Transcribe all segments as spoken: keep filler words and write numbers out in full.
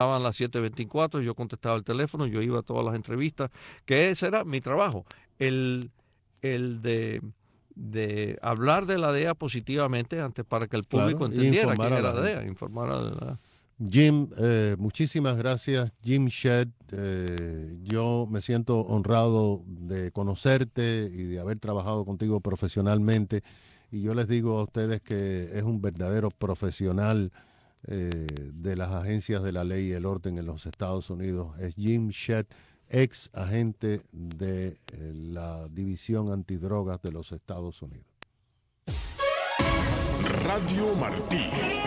Estaban las siete veinticuatro, yo contestaba el teléfono, yo iba a todas las entrevistas, que ese era mi trabajo, el, el de, de hablar de la D E A positivamente antes para que el público Claro, entendiera quién informar a era la la D E gente. A, informar a la... Jim, eh, muchísimas gracias. Jim Shedd, eh, yo me siento honrado de conocerte y de haber trabajado contigo profesionalmente. Y yo les digo a ustedes que es un verdadero profesional eh, de las agencias de la ley y el orden en los Estados Unidos. Es Jim Shedd, ex agente de eh, la División Antidrogas de los Estados Unidos. Radio Martí.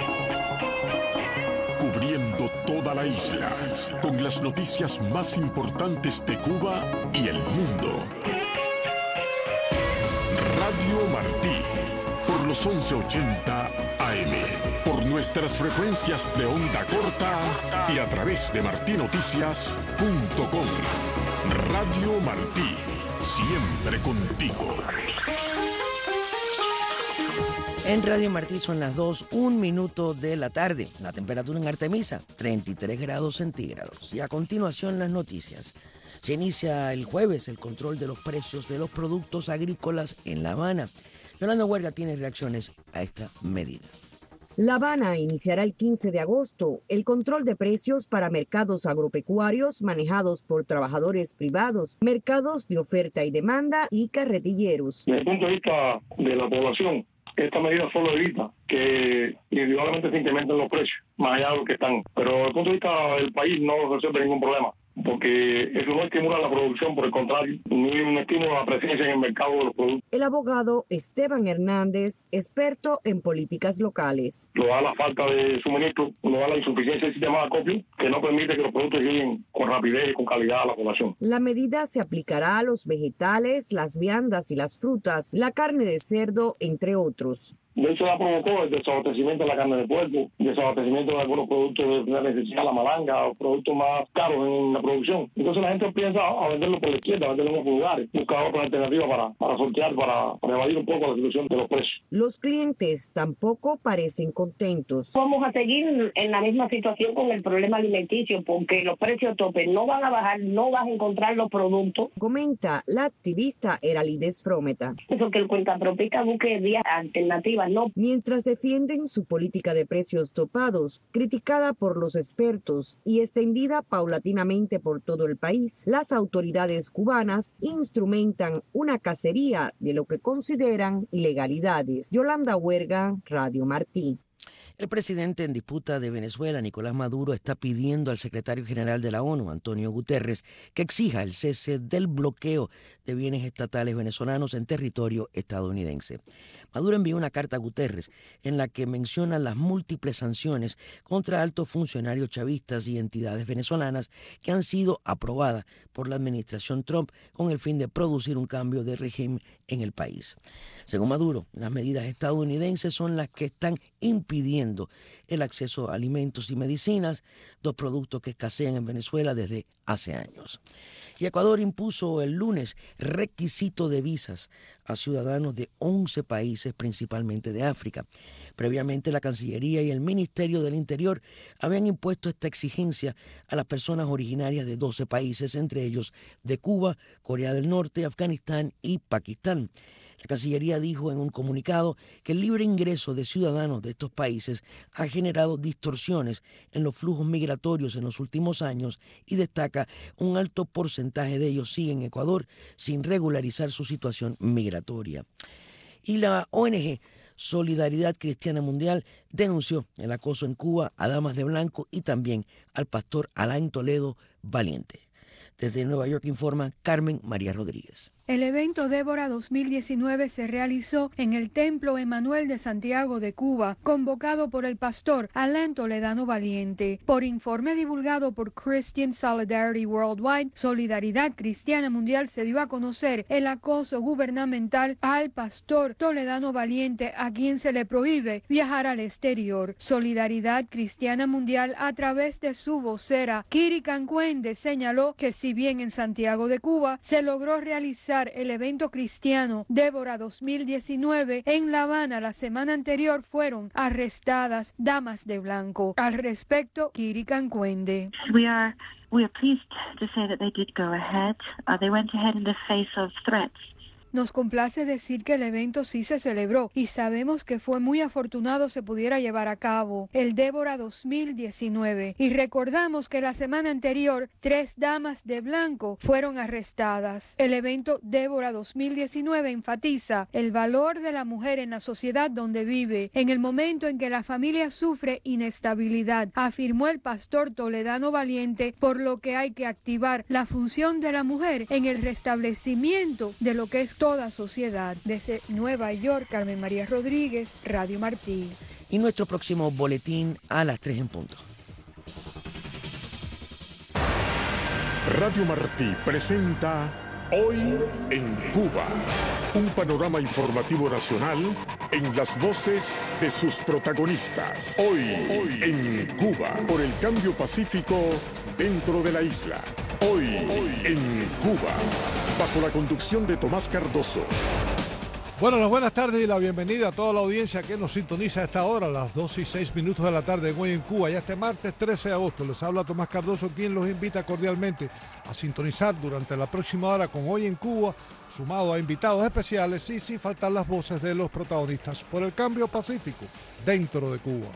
Cubriendo toda la isla, con las noticias más importantes de Cuba y el mundo. Radio Martí, por los once ochenta A M, por nuestras frecuencias de onda corta y a través de martí noticias punto com. Radio Martí, siempre contigo. En Radio Martí son las dos, un minuto de la tarde. La temperatura en Artemisa, treinta y tres grados centígrados. Y a continuación las noticias. Se inicia el jueves el control de los precios de los productos agrícolas en La Habana. Yolanda Huerga tiene reacciones a esta medida. La Habana iniciará el quince de agosto el control de precios para mercados agropecuarios manejados por trabajadores privados, mercados de oferta y demanda y carretilleros. Desde el punto de vista de la población, esta medida solo evita que individualmente se incrementen los precios, más allá de lo que están. Pero desde el punto de vista del país no resuelve ningún problema, porque eso no estimula la producción, por el contrario, ni un estímulo a la presencia en el mercado de los productos. El abogado Esteban Hernández, experto en políticas locales. Lo da la falta de suministro, lo da la insuficiencia del sistema de acopio, que no permite que los productos lleguen con rapidez y con calidad a la población. La medida se aplicará a los vegetales, las viandas y las frutas, la carne de cerdo, entre otros. De hecho, ya provocó el desabastecimiento de la carne de puerco, desabastecimiento de algunos productos de primera necesidad, la malanga, o productos más caros en la producción. Entonces la gente empieza a venderlo por la izquierda, a venderlo en otros lugares, busca otras alternativas para, para sortear, para, para evadir un poco la situación de los precios. Los clientes tampoco parecen contentos. Vamos a seguir en la misma situación con el problema alimenticio, porque los precios tope no van a bajar, no vas a encontrar los productos. Comenta la activista Eralides Frometa. Eso que el Cuentapropica busque vías alternativas. No. Mientras defienden su política de precios topados, criticada por los expertos y extendida paulatinamente por todo el país, las autoridades cubanas instrumentan una cacería de lo que consideran ilegalidades. Yolanda Huerga, Radio Martí. El presidente en disputa de Venezuela, Nicolás Maduro, está pidiendo al secretario general de la ONU, Antonio Guterres, que exija el cese del bloqueo de bienes estatales venezolanos en territorio estadounidense. Maduro envió una carta a Guterres en la que menciona las múltiples sanciones contra altos funcionarios chavistas y entidades venezolanas que han sido aprobadas por la administración Trump con el fin de producir un cambio de régimen en el país. Según Maduro, las medidas estadounidenses son las que están impidiendo el acceso a alimentos y medicinas, dos productos que escasean en Venezuela desde hace años. Y Ecuador impuso el lunes requisito de visas a ciudadanos de once países, principalmente de África. Previamente, la Cancillería y el Ministerio del Interior habían impuesto esta exigencia a las personas originarias de doce países, entre ellos de Cuba, Corea del Norte, Afganistán y Pakistán. La Cancillería dijo en un comunicado que el libre ingreso de ciudadanos de estos países ha generado distorsiones en los flujos migratorios en los últimos años y destaca un alto porcentaje de ellos siguen en Ecuador sin regularizar su situación migratoria. Y la O N G Solidaridad Cristiana Mundial denunció el acoso en Cuba a damas de blanco y también al pastor Alain Toledo Valiente. Desde Nueva York informa Carmen María Rodríguez. El evento Débora dos mil diecinueve se realizó en el Templo Emanuel de Santiago de Cuba, convocado por el pastor Alain Toledano Valiente. Por informe divulgado por Christian Solidarity Worldwide, Solidaridad Cristiana Mundial se dio a conocer el acoso gubernamental al pastor Toledano Valiente, a quien se le prohíbe viajar al exterior. Solidaridad Cristiana Mundial, a través de su vocera, Kiri Cancuende, señaló que si bien en Santiago de Cuba se logró realizar realizar el evento cristiano Débora dos mil diecinueve en La Habana la semana anterior fueron arrestadas damas de blanco. Al respecto, Kiri Cancuende. We are we are pleased to say that they did go ahead. Uh, they went ahead in the face of threats. Nos complace decir que el evento sí se celebró y sabemos que fue muy afortunado se pudiera llevar a cabo el Débora dos mil diecinueve y recordamos que la semana anterior tres damas de blanco fueron arrestadas. El evento Débora dos mil diecinueve enfatiza el valor de la mujer en la sociedad donde vive en el momento en que la familia sufre inestabilidad, afirmó el pastor Toledano Valiente, por lo que hay que activar la función de la mujer en el restablecimiento de lo que es toda sociedad. Desde Nueva York, Carmen María Rodríguez, Radio Martí. Y nuestro próximo boletín a las tres en punto. Radio Martí presenta Hoy en Cuba, un panorama informativo nacional en las voces de sus protagonistas. Hoy, Hoy en Cuba, por el cambio pacífico dentro de la isla. Hoy, Hoy en Cuba, bajo la conducción de Tomás Cardoso. Bueno, las buenas tardes y la bienvenida a toda la audiencia que nos sintoniza a esta hora, a las dos y seis minutos de la tarde en Hoy en Cuba. Ya este martes trece de agosto les habla Tomás Cardoso, quien los invita cordialmente a sintonizar durante la próxima hora con Hoy en Cuba, sumado a invitados especiales y sin faltar las voces de los protagonistas por el cambio pacífico dentro de Cuba.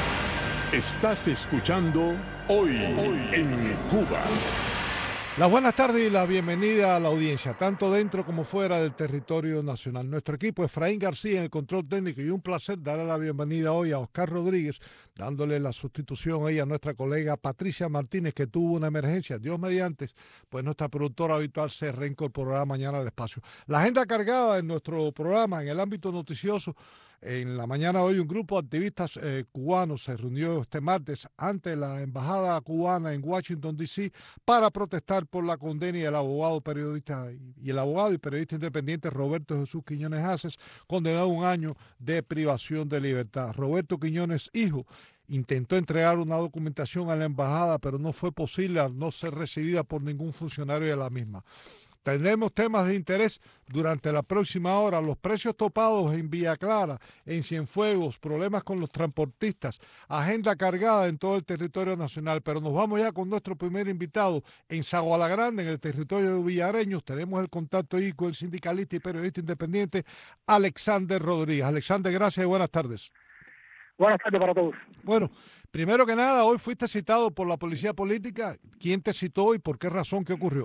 Estás escuchando Hoy, Hoy en Cuba. Las buenas tardes y la bienvenida a la audiencia, tanto dentro como fuera del territorio nacional. Nuestro equipo, Efraín García en el control técnico, y un placer darle la bienvenida hoy a Oscar Rodríguez, dándole la sustitución ahí a nuestra colega Patricia Martínez, que tuvo una emergencia. Dios mediante, pues nuestra productora habitual se reincorporará mañana al espacio. La agenda cargada en nuestro programa en el ámbito noticioso. En la mañana de hoy un grupo de activistas eh, cubanos se reunió este martes ante la embajada cubana en Washington, D C para protestar por la condena y el abogado periodista y el abogado y periodista independiente Roberto Jesús Quiñones Haces, condenado a un año de privación de libertad. Roberto Quiñones, hijo, intentó entregar una documentación a la embajada, pero no fue posible al no ser recibida por ningún funcionario de la misma. Tendremos temas de interés durante la próxima hora, los precios topados en Villa Clara, en Cienfuegos, problemas con los transportistas, agenda cargada en todo el territorio nacional, pero nos vamos ya con nuestro primer invitado en Saguala Grande, en el territorio de Villareños. Tenemos el contacto ahí con el sindicalista y periodista independiente Alexander Rodríguez. Alexander, gracias y buenas tardes. Buenas tardes para todos. Bueno, primero que nada, hoy fuiste citado por la policía política. ¿Quién te citó y por qué razón? ¿Qué ocurrió?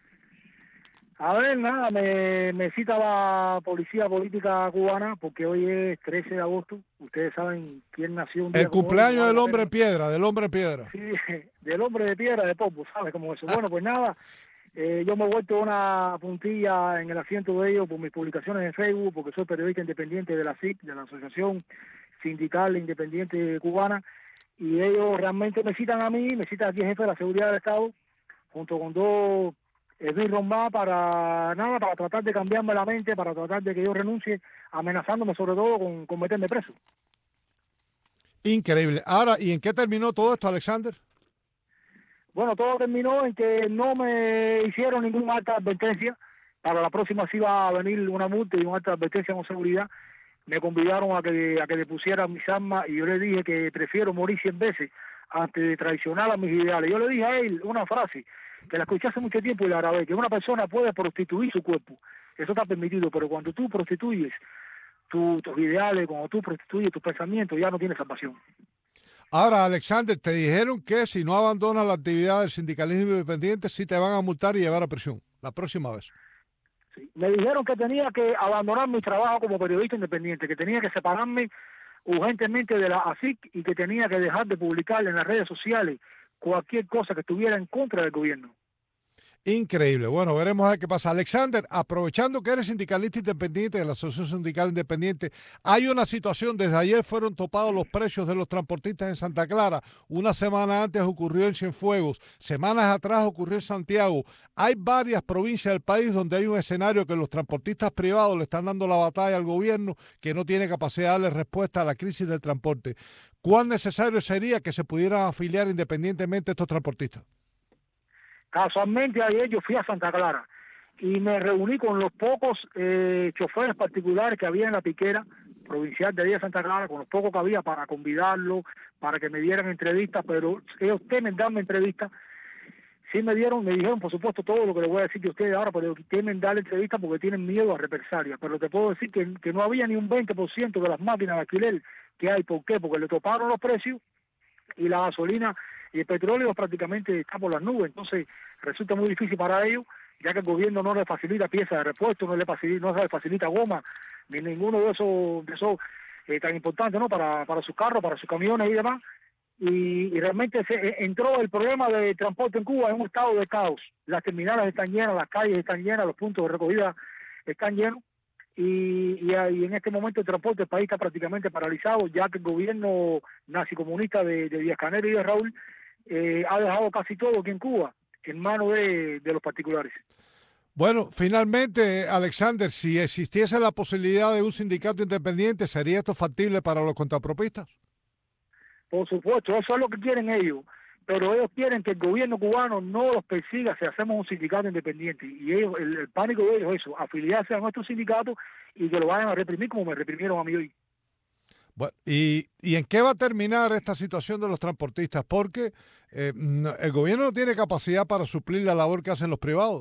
A ver, nada, me, me cita la policía política cubana porque hoy es trece de agosto. Ustedes saben quién nació un día. El cumpleaños del hombre en piedra, del hombre en piedra. Sí, del hombre de piedra, de Popo, ¿sabes cómo eso? Bueno, pues nada, eh, yo me he vuelto una puntilla en el asiento de ellos por mis publicaciones en Facebook, porque soy periodista independiente de la S I C, de la Asociación Sindical Independiente Cubana, y ellos realmente me citan a mí, me citan aquí el jefe de la Seguridad del Estado, junto con dos... Edwin Rombá, para nada, para tratar de cambiarme la mente, para tratar de que yo renuncie, amenazándome sobre todo con, con meterme preso. Increíble. Ahora, ¿y en qué terminó todo esto, Alexander? Bueno, todo terminó en que no me hicieron ninguna alta advertencia. Para la próxima sí va a venir una multa y una alta advertencia con seguridad. Me convidaron a que a que depusieran mis armas y yo le dije que prefiero morir cien veces antes de traicionar a mis ideales. Yo le dije a él una frase que la escuché hace mucho tiempo y la grabé, que una persona puede prostituir su cuerpo, eso está permitido, pero cuando tú prostituyes tu, tus ideales, cuando tú prostituyes tus pensamientos, ya no tienes salvación. Ahora, Alexander, te dijeron que si no abandonas la actividad del sindicalismo independiente, sí te van a multar y llevar a prisión la próxima vez. Sí. Me dijeron que tenía que abandonar mi trabajo como periodista independiente, que tenía que separarme urgentemente de la A S I C y que tenía que dejar de publicar en las redes sociales cualquier cosa que estuviera en contra del gobierno. Increíble. Bueno, veremos a ver qué pasa. Alexander, aprovechando que eres sindicalista independiente de la Asociación Sindical Independiente, hay una situación, desde ayer fueron topados los precios de los transportistas en Santa Clara, una semana antes ocurrió en Cienfuegos, semanas atrás ocurrió en Santiago. Hay varias provincias del país donde hay un escenario que los transportistas privados le están dando la batalla al gobierno, que no tiene capacidad de darle respuesta a la crisis del transporte. ¿Cuán necesario sería que se pudieran afiliar independientemente estos transportistas? Casualmente ayer yo fui a Santa Clara y me reuní con los pocos eh, choferes particulares que había en la piquera provincial de Villa Santa Clara, con los pocos que había para convidarlos, para que me dieran entrevistas, pero ellos temen darme entrevistas. Sí me dieron, me dijeron por supuesto todo lo que les voy a decir a ustedes ahora, pero temen darle entrevistas porque tienen miedo a represalias. Pero te puedo decir que, que no había ni un veinte por ciento de las máquinas de alquiler que hay. ¿Por qué? Porque le toparon los precios y la gasolina y el petróleo prácticamente está por las nubes. Entonces resulta muy difícil para ellos, ya que el gobierno no les facilita piezas de repuesto, no les facilita, no les facilita goma, ni ninguno de esos, de esos eh, tan importantes, ¿no? Para, para sus carros, para sus camiones y demás. Y, y realmente se entró el problema de transporte en Cuba en un estado de caos. Las terminales están llenas, las calles están llenas, los puntos de recogida están llenos, y, y, y en este momento el transporte del país está prácticamente paralizado, ya que el gobierno nazi-comunista de, de Díaz-Canel y de Raúl eh, ha dejado casi todo aquí en Cuba en manos de, de los particulares. Bueno, finalmente, Alexander, si existiese la posibilidad de un sindicato independiente, ¿sería esto factible para los contrapropistas? Por supuesto, eso es lo que quieren ellos, pero ellos quieren que el gobierno cubano no los persiga si hacemos un sindicato independiente, y ellos, el, el pánico de ellos es eso, afiliarse a nuestro sindicato y que lo vayan a reprimir como me reprimieron a mí hoy. Bueno, ¿y, ¿y en qué va a terminar esta situación de los transportistas? Porque eh, el gobierno no tiene capacidad para suplir la labor que hacen los privados.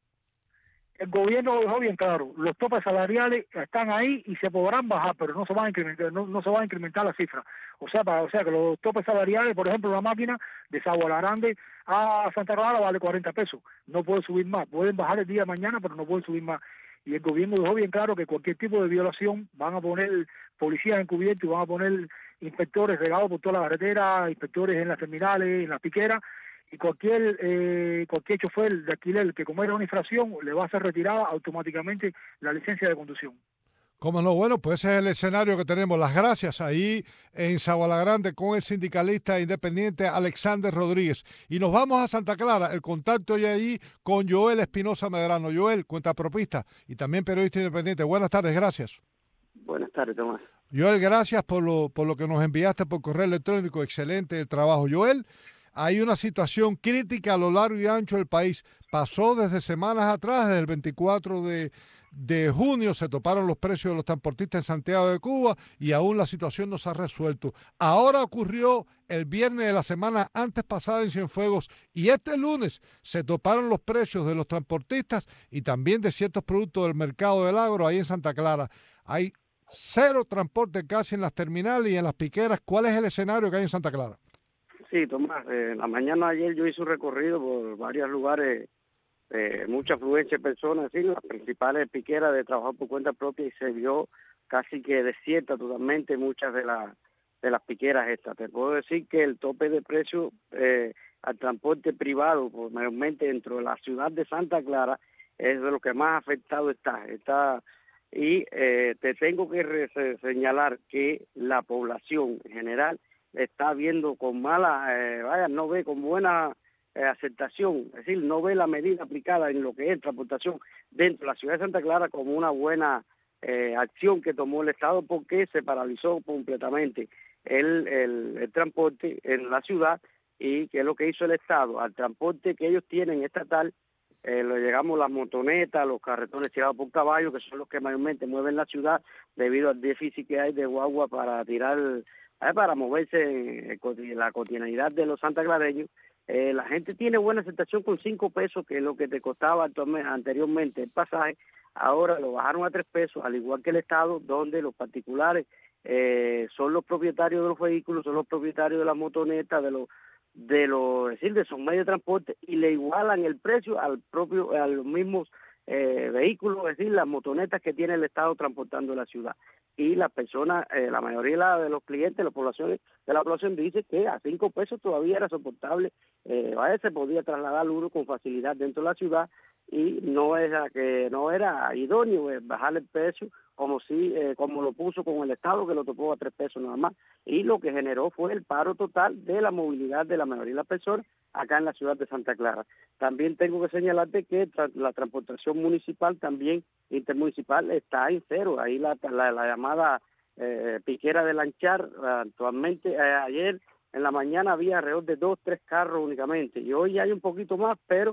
El gobierno lo dejó bien claro, los topes salariales están ahí y se podrán bajar, pero no se van a incrementar, no, no se va a incrementar la cifra. O sea, para, o sea que los topes salariales, por ejemplo, una máquina de Sabana Grande a Santa Clara vale cuarenta pesos, no puede subir más, pueden bajar el día de mañana, pero no pueden subir más. Y el gobierno dejó bien claro que cualquier tipo de violación van a poner policías encubiertos y van a poner inspectores regados por toda la carretera, inspectores en las terminales, en las piqueras, y cualquier eh, cualquier chofer de alquiler que cometa una infracción le va a ser retirada automáticamente la licencia de conducción. Cómo no, bueno, pues ese es el escenario que tenemos. Las gracias ahí en Sabana Grande con el sindicalista independiente Alexander Rodríguez. Y nos vamos a Santa Clara, el contacto hoy ahí con Joel Espinosa Medrano. Joel, cuentapropista y también periodista independiente. Buenas tardes, gracias. Buenas tardes, Tomás. Joel, gracias por lo, por lo que nos enviaste por correo electrónico. Excelente el trabajo, Joel. Hay una situación crítica a lo largo y ancho del país. Pasó desde semanas atrás, desde el veinticuatro de, de junio, se toparon los precios de los transportistas en Santiago de Cuba y aún la situación no se ha resuelto. Ahora ocurrió el viernes de la semana antes pasada en Cienfuegos y este lunes se toparon los precios de los transportistas y también de ciertos productos del mercado del agro ahí en Santa Clara. Hay cero transporte casi en las terminales y en las piqueras. ¿Cuál es el escenario que hay en Santa Clara? Sí, Tomás, eh, la mañana de ayer yo hice un recorrido por varios lugares, eh, mucha afluencia de personas, ¿sí? Las principales piqueras de trabajar por cuenta propia, y se vio casi que desierta totalmente muchas de las de las piqueras estas. Te puedo decir que el tope de precio eh, al transporte privado, pues, mayormente dentro de la ciudad de Santa Clara, es de lo que más afectado está. está y eh, te tengo que re- señalar que la población en general está viendo con mala, eh, vaya, no ve con buena eh, aceptación, es decir, no ve la medida aplicada en lo que es transportación dentro de la ciudad de Santa Clara como una buena eh, acción que tomó el Estado, porque se paralizó completamente el, el, el transporte en la ciudad. Y que es lo que hizo el Estado al transporte que ellos tienen estatal, eh, lo llegamos las motonetas, los carretones tirados por caballo, que son los que mayormente mueven la ciudad debido al déficit que hay de guagua para tirar, para moverse en la cotidianidad de los santaclareños. Eh, la gente tiene buena aceptación con cinco pesos, que es lo que te costaba anteriormente el pasaje. Ahora lo bajaron a tres pesos, al igual que el Estado, donde los particulares eh, son los propietarios de los vehículos, son los propietarios de las motonetas, de los de los, es decir, de sus medios de transporte, y le igualan el precio al propio, a los mismos eh, vehículos, es decir, las motonetas que tiene el Estado transportando la ciudad. Y las personas, eh, la mayoría de los clientes, las poblaciones de la población dice que a cinco pesos todavía era soportable, eh, vaya, se podía trasladar uno con facilidad dentro de la ciudad, y no era que no era idóneo eh, bajar el precio como si eh, como lo puso con el Estado, que lo topó a tres pesos nada más, y lo que generó fue el paro total de la movilidad de la mayoría de las personas acá en la ciudad de Santa Clara. También tengo que señalarte que tra la transportación municipal, también intermunicipal, está en cero. Ahí la, la, la llamada eh, piquera de Lanchar, actualmente, eh, ayer en la mañana había alrededor de dos, tres carros únicamente, y hoy hay un poquito más, pero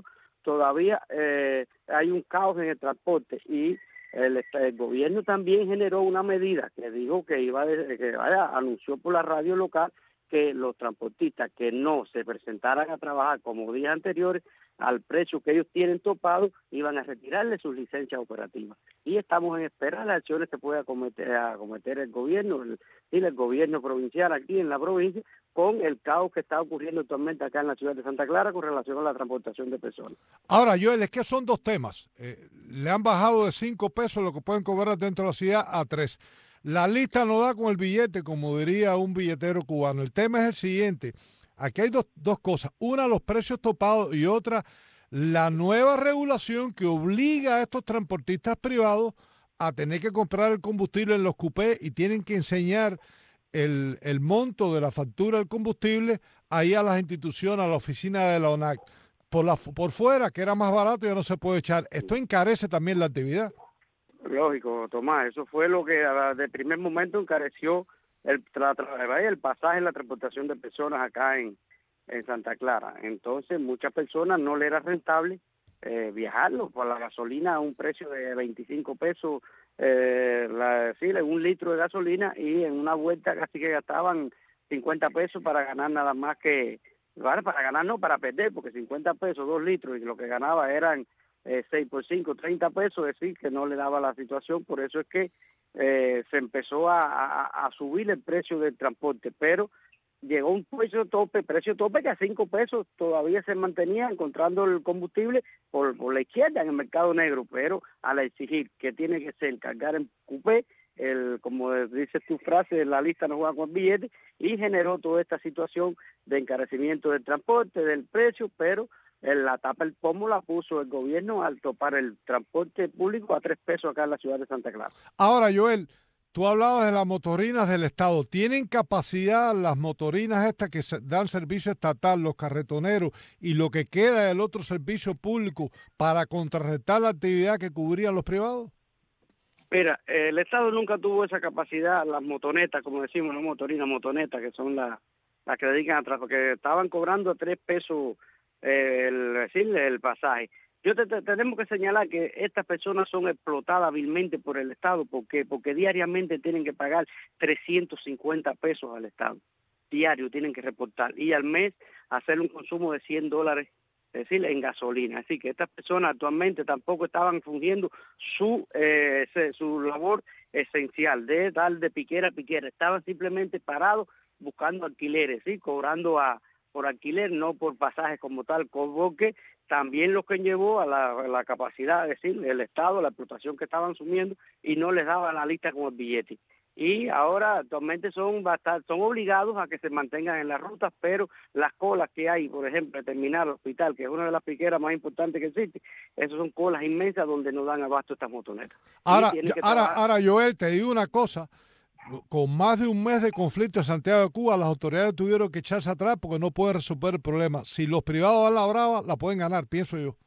todavía eh, hay un caos en el transporte y el, el gobierno también generó una medida que dijo que iba de, que vaya, anunció por la radio local que los transportistas que no se presentaran a trabajar como días anteriores al precio que ellos tienen topado, iban a retirarle sus licencias operativas. Y estamos en espera de las acciones que pueda cometer, a cometer el gobierno, el, el gobierno provincial aquí en la provincia, con el caos que está ocurriendo actualmente acá en la ciudad de Santa Clara con relación a la transportación de personas. Ahora, Joel, es que son dos temas. Eh, le han bajado de cinco pesos lo que pueden cobrar dentro de la ciudad a tres. La lista no da con el billete, como diría un billetero cubano. El tema es el siguiente. Aquí hay dos, dos cosas. Una, los precios topados, y otra, la nueva regulación que obliga a estos transportistas privados a tener que comprar el combustible en los cupés y tienen que enseñar el, el monto de la factura del combustible ahí a las instituciones, a la oficina de la O N A C. Por, la, por fuera, que era más barato, ya no se puede echar. Esto encarece también la actividad. Lógico, Tomás, eso fue lo que de primer momento encareció el, tra, tra, el pasaje en la transportación de personas acá en, en Santa Clara. Entonces, muchas personas no le era rentable eh, viajarlo por la gasolina a un precio de veinticinco pesos, eh, la, sí, un litro de gasolina, y en una vuelta casi que gastaban cincuenta pesos para ganar nada más que, para, para ganar no, para perder, porque cincuenta pesos, dos litros, y lo que ganaba eran Eh, seis por cinco, treinta pesos, es decir, que no le daba la situación. Por eso es que eh, se empezó a, a, a subir el precio del transporte, pero llegó un precio tope, precio tope que a cinco pesos todavía se mantenía encontrando el combustible por, por la izquierda en el mercado negro, pero al exigir que tiene que ser cargar en cupé, el, como dice tu frase, la lista no juega con billetes, y generó toda esta situación de encarecimiento del transporte, del precio, pero la tapa el pomo la puso el gobierno al topar el transporte público a tres pesos acá en la ciudad de Santa Clara. Ahora, Joel, tú hablabas de las motorinas del Estado. ¿Tienen capacidad las motorinas estas que dan servicio estatal, los carretoneros, y lo que queda del otro servicio público para contrarrestar la actividad que cubrían los privados? Mira, el Estado nunca tuvo esa capacidad. Las motonetas, como decimos, no motorinas, motonetas, que son las las que dedican atrás, porque estaban cobrando a tres pesos el decirle el pasaje. Yo te, te, tenemos que señalar que estas personas son explotadas vilmente por el Estado, porque porque diariamente tienen que pagar trescientos cincuenta pesos al Estado, diario tienen que reportar, y al mes hacer un consumo de cien dólares, es decir, en gasolina. Así que estas personas actualmente tampoco estaban fungiendo su eh, su labor esencial de dar de piquera a piquera, estaban simplemente parados buscando alquileres, ¿sí? Cobrando a por alquiler, no por pasajes como tal, porque también lo que llevó a la, a la capacidad, es decir, el Estado, la explotación que estaban asumiendo, y no les daba la lista con el billete. Y ahora actualmente son bastante, son obligados a que se mantengan en las rutas, pero las colas que hay, por ejemplo, terminar el hospital, que es una de las piqueras más importantes que existe, esas son colas inmensas donde no dan abasto estas motonetas. Ahora, ahora, ahora, Joel, te digo una cosa. Con más de un mes de conflicto en Santiago de Cuba, las autoridades tuvieron que echarse atrás porque no pueden resolver el problema. Si los privados dan la brava, la pueden ganar, pienso yo.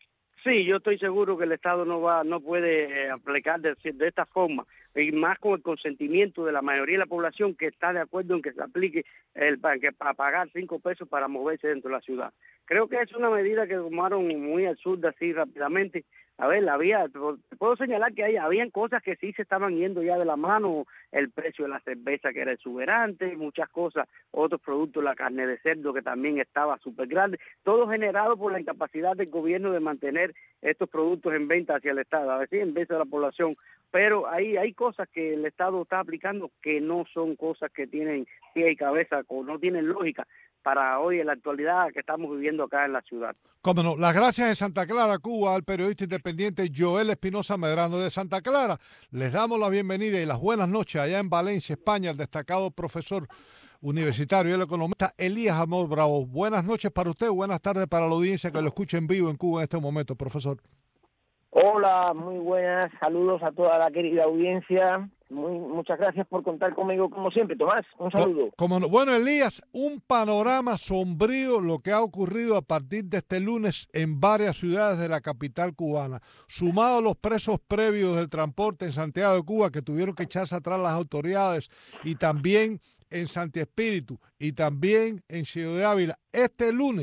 Sí, yo estoy seguro que el Estado no va, no puede aplicar de, de esta forma, y más con el consentimiento de la mayoría de la población que está de acuerdo en que se aplique el que a pagar cinco pesos para moverse dentro de la ciudad. Creo que es una medida que tomaron muy absurda así rápidamente. A ver, había, puedo señalar que hay, habían cosas que sí se estaban yendo ya de la mano, el precio de la cerveza que era exuberante, muchas cosas, otros productos, la carne de cerdo que también estaba súper grande, todo generado por la incapacidad del gobierno de mantener estos productos en venta hacia el Estado, a veces en vez de la población. Pero hay, hay cosas que el Estado está aplicando que no son cosas que tienen pie y cabeza, o no tienen lógica para hoy en la actualidad que estamos viviendo acá en la ciudad. Cómo no. Las gracias en Santa Clara, Cuba, al periodista independiente Joel Espinosa Medrano de Santa Clara. Les damos la bienvenida y las buenas noches allá en Valencia, España, al destacado profesor universitario y el economista Elías Amor Bravo. Buenas noches para usted, buenas tardes para la audiencia que lo escucha en vivo en Cuba en este momento, profesor. Hola, muy buenas, saludos a toda la querida audiencia. Muy, muchas gracias por contar conmigo como siempre, Tomás. Un saludo. Como no, bueno, Elías, un panorama sombrío lo que ha ocurrido a partir de este lunes en varias ciudades de la capital cubana. Sumado a los presos previos del transporte en Santiago de Cuba que tuvieron que echarse atrás las autoridades, y también en Santi Espíritu y también en Ciudad de Ávila. Este lunes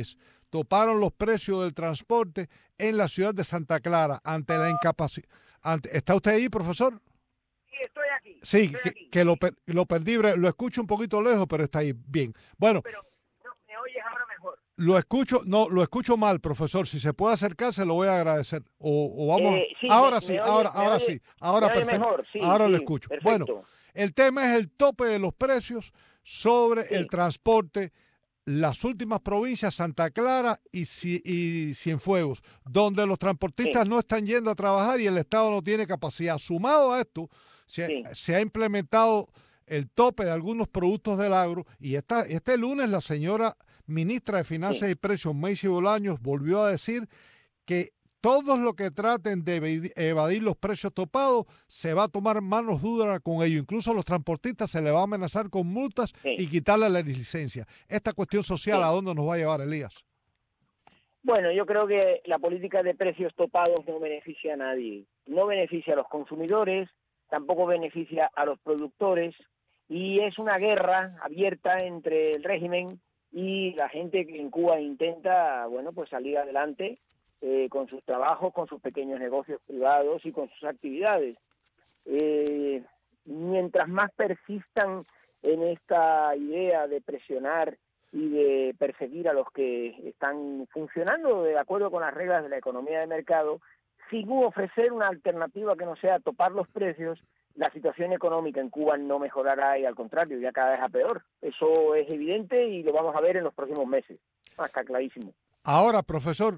toparon los precios del transporte en la ciudad de Santa Clara ante la incapacidad. ¿Está usted ahí, profesor? Sí, estoy aquí. Sí, estoy que, aquí. que lo, per- lo perdí, bre- lo escucho un poquito lejos, pero está ahí. Bien. Bueno, Pero no, me oyes ahora mejor. lo escucho, no, lo escucho mal, profesor. Si se puede acercar, se lo voy a agradecer. O, o vamos. Eh, sí, ahora me- sí, me oye- ahora, me ahora oye- sí, ahora me oye perfecto. mejor, sí, ahora lo sí, escucho. perfecto. Bueno, el tema es el tope de los precios sobre Sí. el transporte. Las últimas provincias, Santa Clara y, Ci- y Cienfuegos, donde los transportistas Sí. no están yendo a trabajar y el Estado no tiene capacidad. Sumado a esto, se, Sí. se ha implementado el tope de algunos productos del agro y esta, este lunes la señora ministra de Finanzas Sí. y Precios, Macy Bolaños, volvió a decir que todos los que traten de evadir, evadir los precios topados se va a tomar manos duras con ello. Incluso a los transportistas se les va a amenazar con multas Sí. y quitarle la licencia. Esta cuestión social, Sí. ¿a dónde nos va a llevar, Elías? Bueno, yo creo que la política de precios topados no beneficia a nadie. No beneficia a los consumidores, tampoco beneficia a los productores y es una guerra abierta entre el régimen y la gente que en Cuba intenta, bueno, pues salir adelante eh, con sus trabajos, con sus pequeños negocios privados y con sus actividades. Eh, mientras más persistan en esta idea de presionar y de perseguir a los que están funcionando de acuerdo con las reglas de la economía de mercado, sin ofrecer una alternativa que no sea topar los precios, la situación económica en Cuba no mejorará y al contrario, ya cada vez a peor. Eso es evidente y lo vamos a ver en los próximos meses. Ah, está clarísimo. Ahora, profesor,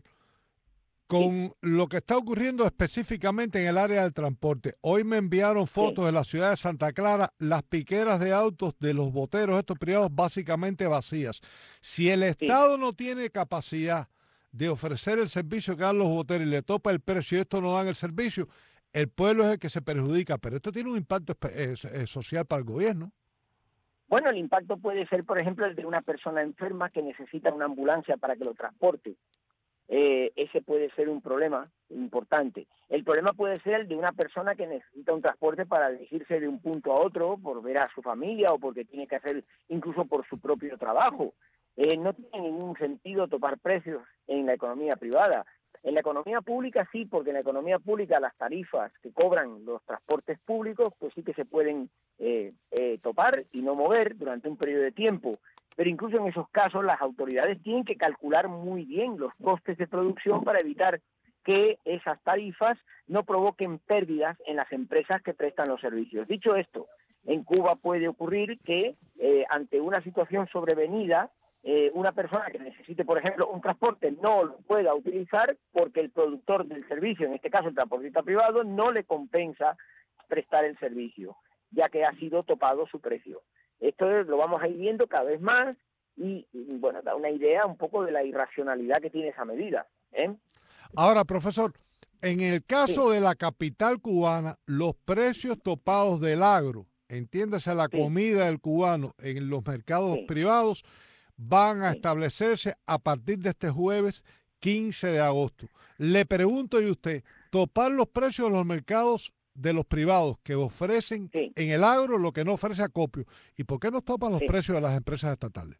con lo que está ocurriendo específicamente en el área del transporte, hoy me enviaron fotos Sí. de la ciudad de Santa Clara, las piqueras de autos de los boteros estos privados básicamente vacías. Si el Estado no tiene capacidad de ofrecer el servicio que dan los boteros y le topa el precio y estos no dan el servicio, el pueblo es el que se perjudica, pero esto tiene un impacto espe- eh, eh, social para el gobierno. Bueno, el impacto puede ser, por ejemplo, el de una persona enferma que necesita una ambulancia para que lo transporte. Eh, ese puede ser un problema importante. El problema puede ser el de una persona que necesita un transporte para dirigirse de un punto a otro por ver a su familia o porque tiene que hacer incluso por su propio trabajo. Eh, no tiene ningún sentido topar precios en la economía privada. En la economía pública sí, porque en la economía pública las tarifas que cobran los transportes públicos pues sí que se pueden eh, eh, topar y no mover durante un periodo de tiempo. Pero incluso en esos casos las autoridades tienen que calcular muy bien los costes de producción para evitar que esas tarifas no provoquen pérdidas en las empresas que prestan los servicios. Dicho esto, en Cuba puede ocurrir que eh, ante una situación sobrevenida, eh, una persona que necesite, por ejemplo, un transporte no lo pueda utilizar porque el productor del servicio, en este caso el transportista privado, no le compensa prestar el servicio, ya que ha sido topado su precio. Esto es, lo vamos a ir viendo cada vez más y, y, bueno, da una idea un poco de la irracionalidad que tiene esa medida, ¿eh? Ahora, profesor, en el caso Sí. de la capital cubana, los precios topados del agro, entiéndase la Sí. comida del cubano en los mercados Sí. privados, van a Sí. establecerse a partir de este jueves quince de agosto. Le pregunto a usted, topar los precios de los mercados de los privados que ofrecen Sí. en el agro lo que no ofrece acopio, ¿y por qué no topan los Sí. precios de las empresas estatales?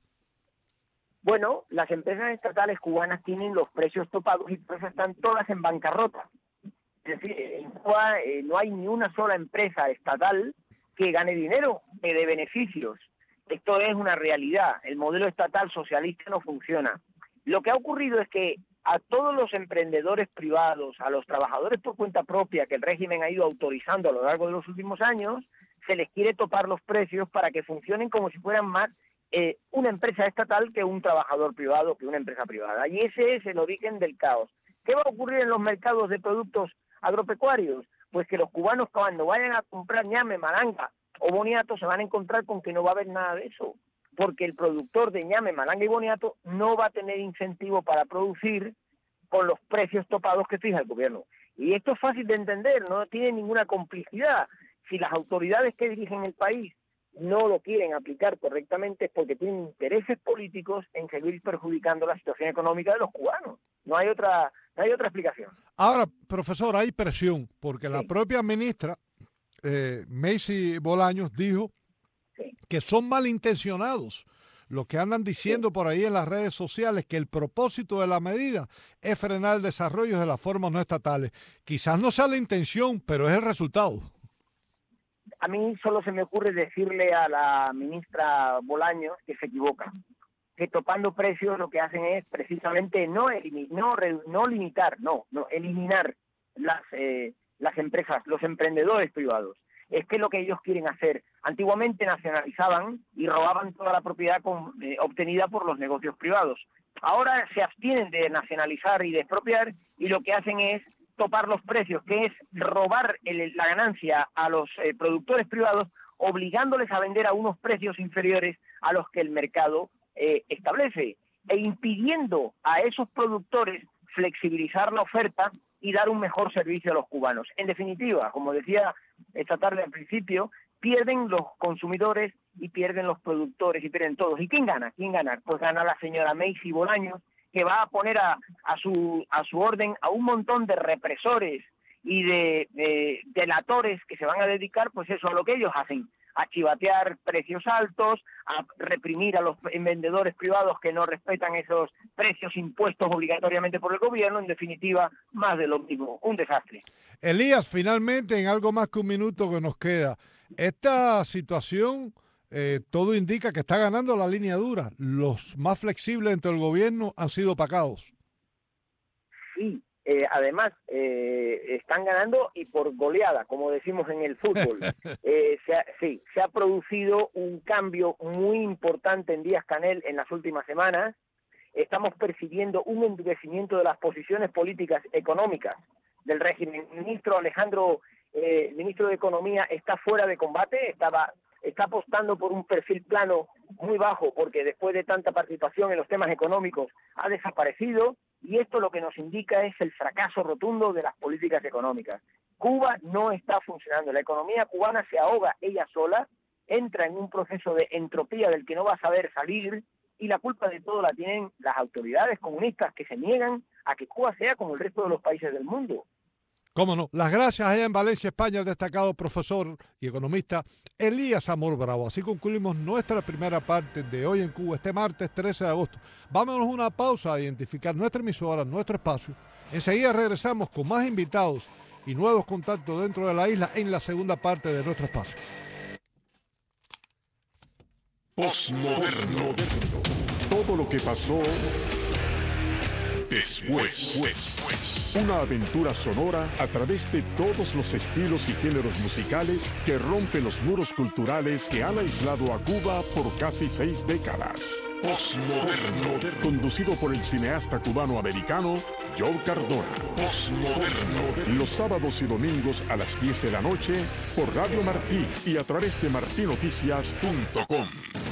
Bueno, las empresas estatales cubanas tienen los precios topados y por eso están todas en bancarrota. Es decir, en Cuba eh, no hay ni una sola empresa estatal que gane dinero, que dé beneficios. Esto es una realidad. El modelo estatal socialista no funciona. Lo que ha ocurrido es que a todos los emprendedores privados, a los trabajadores por cuenta propia que el régimen ha ido autorizando a lo largo de los últimos años, se les quiere topar los precios para que funcionen como si fueran más eh, una empresa estatal que un trabajador privado, que una empresa privada. Y ese es el origen del caos. ¿Qué va a ocurrir en los mercados de productos agropecuarios? Pues que los cubanos cuando vayan a comprar ñame, malanga o boniato se van a encontrar con que no va a haber nada de eso, porque el productor de ñame, malanga y boniato no va a tener incentivo para producir con los precios topados que fija el gobierno. Y esto es fácil de entender, no tiene ninguna complicidad. Si las autoridades que dirigen el país no lo quieren aplicar correctamente es porque tienen intereses políticos en seguir perjudicando la situación económica de los cubanos. No hay otra, no hay otra explicación. Ahora, profesor, hay presión, porque la Sí. propia ministra, eh, Macy Bolaños, dijo Sí. que son malintencionados los que andan diciendo por ahí en las redes sociales que el propósito de la medida es frenar el desarrollo de las formas no estatales. Quizás no sea la intención, pero es el resultado. A mí solo se me ocurre decirle a la ministra Bolaños que se equivoca, que topando precios lo que hacen es precisamente no, elimi- no, no limitar, no, no eliminar las, eh, las empresas, los emprendedores privados. Es que lo que ellos quieren hacer. Antiguamente nacionalizaban y robaban toda la propiedad con, eh, obtenida por los negocios privados. Ahora se abstienen de nacionalizar y de expropiar y lo que hacen es topar los precios, que es robar el, la ganancia a los eh, productores privados, obligándoles a vender a unos precios inferiores a los que el mercado eh, establece, e impidiendo a esos productores flexibilizar la oferta y dar un mejor servicio a los cubanos. En definitiva, como decía esta tarde al principio, pierden los consumidores y pierden los productores y pierden todos. ¿Y quién gana? ¿Quién gana? Pues gana la señora Macy Bolaños, que va a poner a, a su a su orden a un montón de represores y de, de delatores que se van a dedicar, pues eso, a lo que ellos hacen, a chivatear precios altos, a reprimir a los vendedores privados que no respetan esos precios impuestos obligatoriamente por el gobierno. En definitiva, más de lo mismo, un desastre. Elías, finalmente, en algo más que un minuto que nos queda, esta situación, eh, todo indica que está ganando la línea dura. Los más flexibles entre el gobierno han sido opacados. Sí. Eh, además, eh, están ganando y por goleada, como decimos en el fútbol. Eh, se ha, sí, se ha producido un cambio muy importante en Díaz-Canel en las últimas semanas. Estamos percibiendo un endurecimiento de las posiciones políticas económicas del régimen. El ministro Alejandro, eh, el ministro de Economía, está fuera de combate, estaba, está apostando por un perfil plano muy bajo, porque después de tanta participación en los temas económicos ha desaparecido. Y esto lo que nos indica es el fracaso rotundo de las políticas económicas. Cuba no está funcionando. La economía cubana se ahoga ella sola, entra en un proceso de entropía del que no va a saber salir, y la culpa de todo la tienen las autoridades comunistas que se niegan a que Cuba sea como el resto de los países del mundo. Cómo no. Las gracias allá en Valencia, España, al destacado profesor y economista Elías Amor Bravo. Así concluimos nuestra primera parte de Hoy en Cuba, este martes trece de agosto. Vámonos a una pausa a identificar nuestra emisora, nuestro espacio. Enseguida regresamos con más invitados y nuevos contactos dentro de la isla en la segunda parte de nuestro espacio. Postmoderno. Todo lo que pasó después. después. Una aventura sonora a través de todos los estilos y géneros musicales que rompen los muros culturales que han aislado a Cuba por casi seis décadas. Postmoderno. Conducido por el cineasta cubano-americano Joe Cardona. Postmoderno. Los sábados y domingos a las diez de la noche por Radio Martí y a través de martí noticias punto com.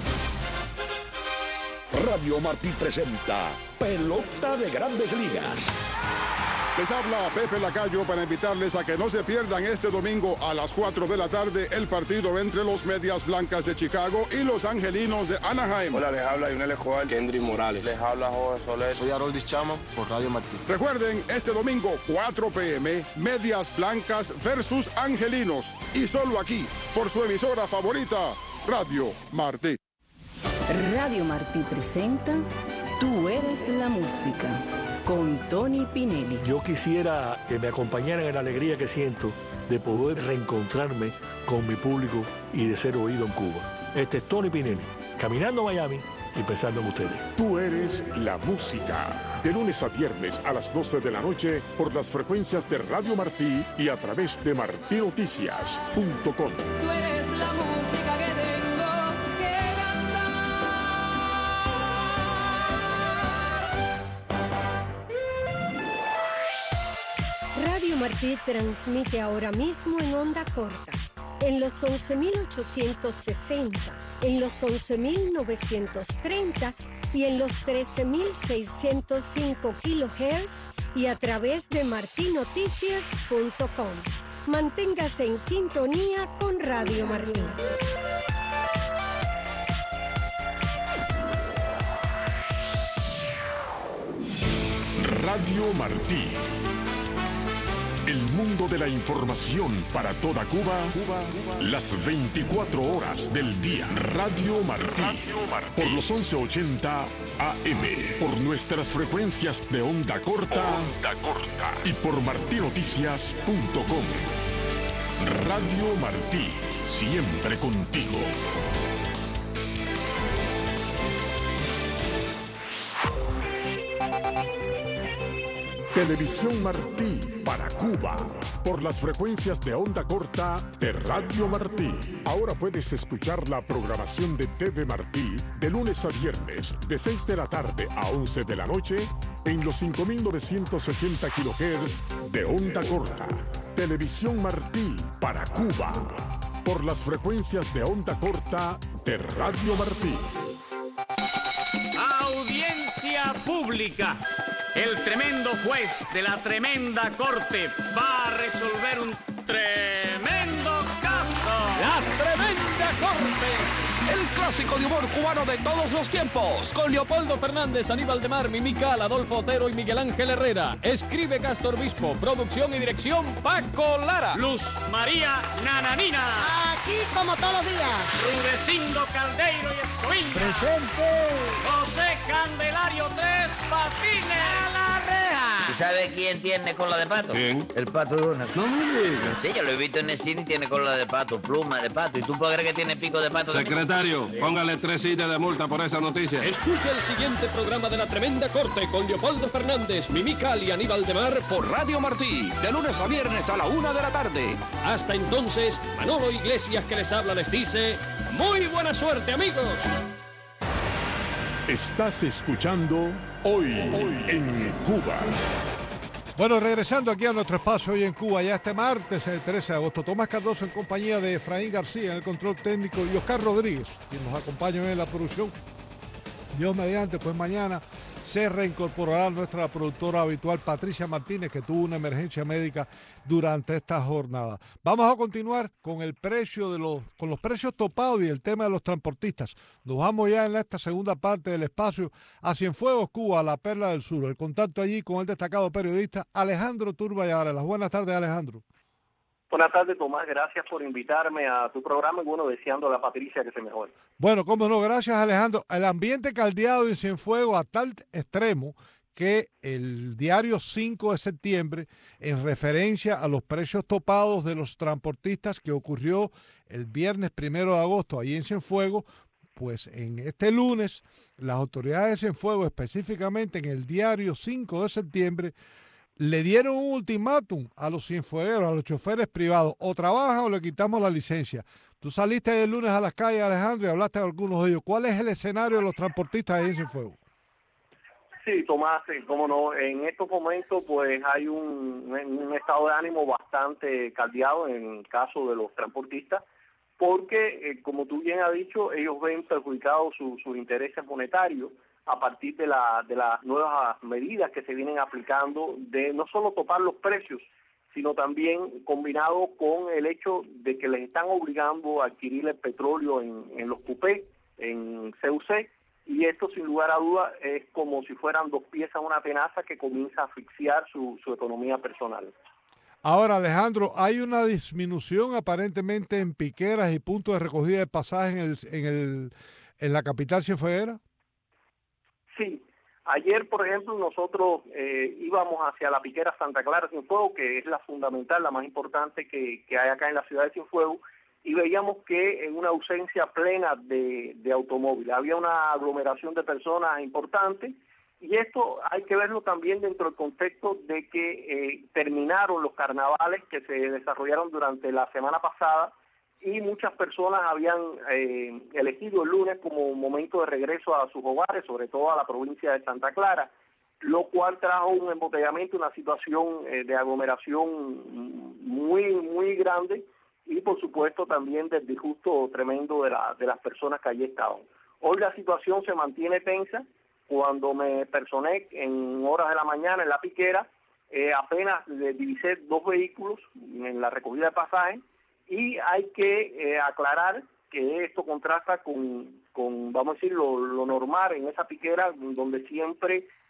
Radio Martí presenta Pelota de Grandes Ligas. Les habla Pepe Lacayo para invitarles a que no se pierdan este domingo a las cuatro de la tarde el partido entre los Medias Blancas de Chicago y los Angelinos de Anaheim. Hola, les habla Yunel Escobar, Kendry Morales. Les habla Jorge Soler. Soy Haroldis Chama por Radio Martí. Recuerden, este domingo cuatro p m Medias Blancas versus Angelinos. Y solo aquí, por su emisora favorita, Radio Martí. Radio Martí presenta Tú eres la música, con Tony Pinelli. Yo quisiera que me acompañaran en la alegría que siento de poder reencontrarme con mi público y de ser oído en Cuba. Este es Tony Pinelli, caminando a Miami y pensando en ustedes. Tú eres la música. De lunes a viernes a las doce de la noche por las frecuencias de Radio Martí y a través de martí noticias punto com. Tú eres la música que tengo que cantar. Radio Martí transmite ahora mismo en onda corta, en los once mil ochocientos sesenta, en los once mil novecientos treinta y en los trece mil seiscientos cinco kilohertz y a través de martí noticias punto com. Manténgase en sintonía con Radio Martí. Radio Martí. El mundo de la información para toda Cuba, Cuba, Cuba. Las veinticuatro horas del día. Radio Martí. Radio Martí. Por los once ochenta A M. Por nuestras frecuencias de onda corta. Onda corta. Y por martí noticias punto com. Radio Martí. Siempre contigo. Televisión Martí para Cuba, por las frecuencias de onda corta de Radio Martí. Ahora puedes escuchar la programación de T V Martí de lunes a viernes, de seis de la tarde a once de la noche, en los cinco mil novecientos ochenta kilohertz de onda corta. Televisión Martí para Cuba, por las frecuencias de onda corta de Radio Martí. Audiencia pública. El tremendo juez de la tremenda corte va a resolver un tremendo caso. La tremenda corte. El clásico de humor cubano de todos los tiempos. Con Leopoldo Fernández, Aníbal de Mar, Mimical, Adolfo Otero y Miguel Ángel Herrera. Escribe Castor Bispo. Producción y dirección Paco Lara. Luz María Nananina. Aquí como todos los días. Rudecindo Caldeiro y Escoviña. Presente. José Candelario Tres Patines. A la reja. ¿Tú sabes quién tiene cola de pato? ¿Quién? El Pato Donald. No me digas. Sí, yo lo he visto en el cine y tiene cola de pato, pluma de pato. ¿Y tú puedes creer que tiene pico de pato? Secretario, sí. Póngale tres sillas de multa por esa noticia. Escucha el siguiente programa de La Tremenda Corte con Leopoldo Fernández, Mimical y Aníbal de Mar por Radio Martí, de lunes a viernes a la una de la tarde. Hasta entonces, Manolo Iglesias que les habla les dice, ¡muy buena suerte, amigos! Estás escuchando Hoy, Hoy en Cuba. Bueno, regresando aquí a nuestro espacio Hoy en Cuba, ya este martes, el trece de agosto, Tomás Cardoso en compañía de Efraín García en el control técnico y Oscar Rodríguez, quien nos acompaña en la producción. Dios mediante, pues mañana se reincorporará nuestra productora habitual Patricia Martínez, que tuvo una emergencia médica durante esta jornada. Vamos a continuar con el precio de los, con los precios topados y el tema de los transportistas. Nos vamos ya en esta segunda parte del espacio a Cienfuegos, Cuba, a la Perla del Sur. El contacto allí con el destacado periodista Alejandro Turbayara. Las buenas tardes, Alejandro. Buenas tardes, Tomás. Gracias por invitarme a tu programa y, bueno, deseando a la Patricia que se mejore. Bueno, cómo no, gracias, Alejandro. El ambiente caldeado en Cienfuegos a tal extremo que el diario cinco de septiembre, en referencia a los precios topados de los transportistas que ocurrió el viernes primero de agosto allí en Cienfuegos, pues en este lunes las autoridades de Cienfuegos, específicamente en el diario cinco de septiembre, le dieron un ultimátum a los cienfuegueros, a los choferes privados: o trabajan o le quitamos la licencia. Tú saliste el lunes a las calles, Alejandro, y hablaste de algunos de ellos. ¿Cuál es el escenario de los transportistas ahí en Cienfuegos? Sí, Tomás, cómo no. En estos momentos, pues hay un, un estado de ánimo bastante caldeado en el caso de los transportistas, porque, eh, como tú bien has dicho, ellos ven perjudicados su, sus intereses monetarios a partir de, la, de las nuevas medidas que se vienen aplicando de no solo topar los precios, sino también combinado con el hecho de que les están obligando a adquirir el petróleo en, en los cupés, en C U C, y esto sin lugar a duda es como si fueran dos piezas de una tenaza que comienza a asfixiar su, su economía personal. Ahora, Alejandro, hay una disminución aparentemente en piqueras y puntos de recogida de pasajes en, el, en, el, en la capital cienfueguera. Sí, ayer, por ejemplo, nosotros eh, íbamos hacia la piquera Santa Clara Cienfuegos, que es la fundamental, la más importante que, que hay acá en la ciudad de Cienfuegos, y veíamos que en una ausencia plena de, de automóviles, había una aglomeración de personas importante, y esto hay que verlo también dentro del contexto de que eh, terminaron los carnavales que se desarrollaron durante la semana pasada, y muchas personas habían eh, elegido el lunes como un momento de regreso a sus hogares, sobre todo a la provincia de Santa Clara, lo cual trajo un embotellamiento, una situación eh, de aglomeración muy, muy grande, y por supuesto también del disgusto tremendo de, la, de las personas que allí estaban. Hoy la situación se mantiene tensa. Cuando me personé en horas de la mañana en la piquera, eh, apenas divisé dos vehículos en la recogida de pasajes, y hay que eh, aclarar que esto contrasta con, con vamos a decir, lo, lo normal en esa piquera, donde siempre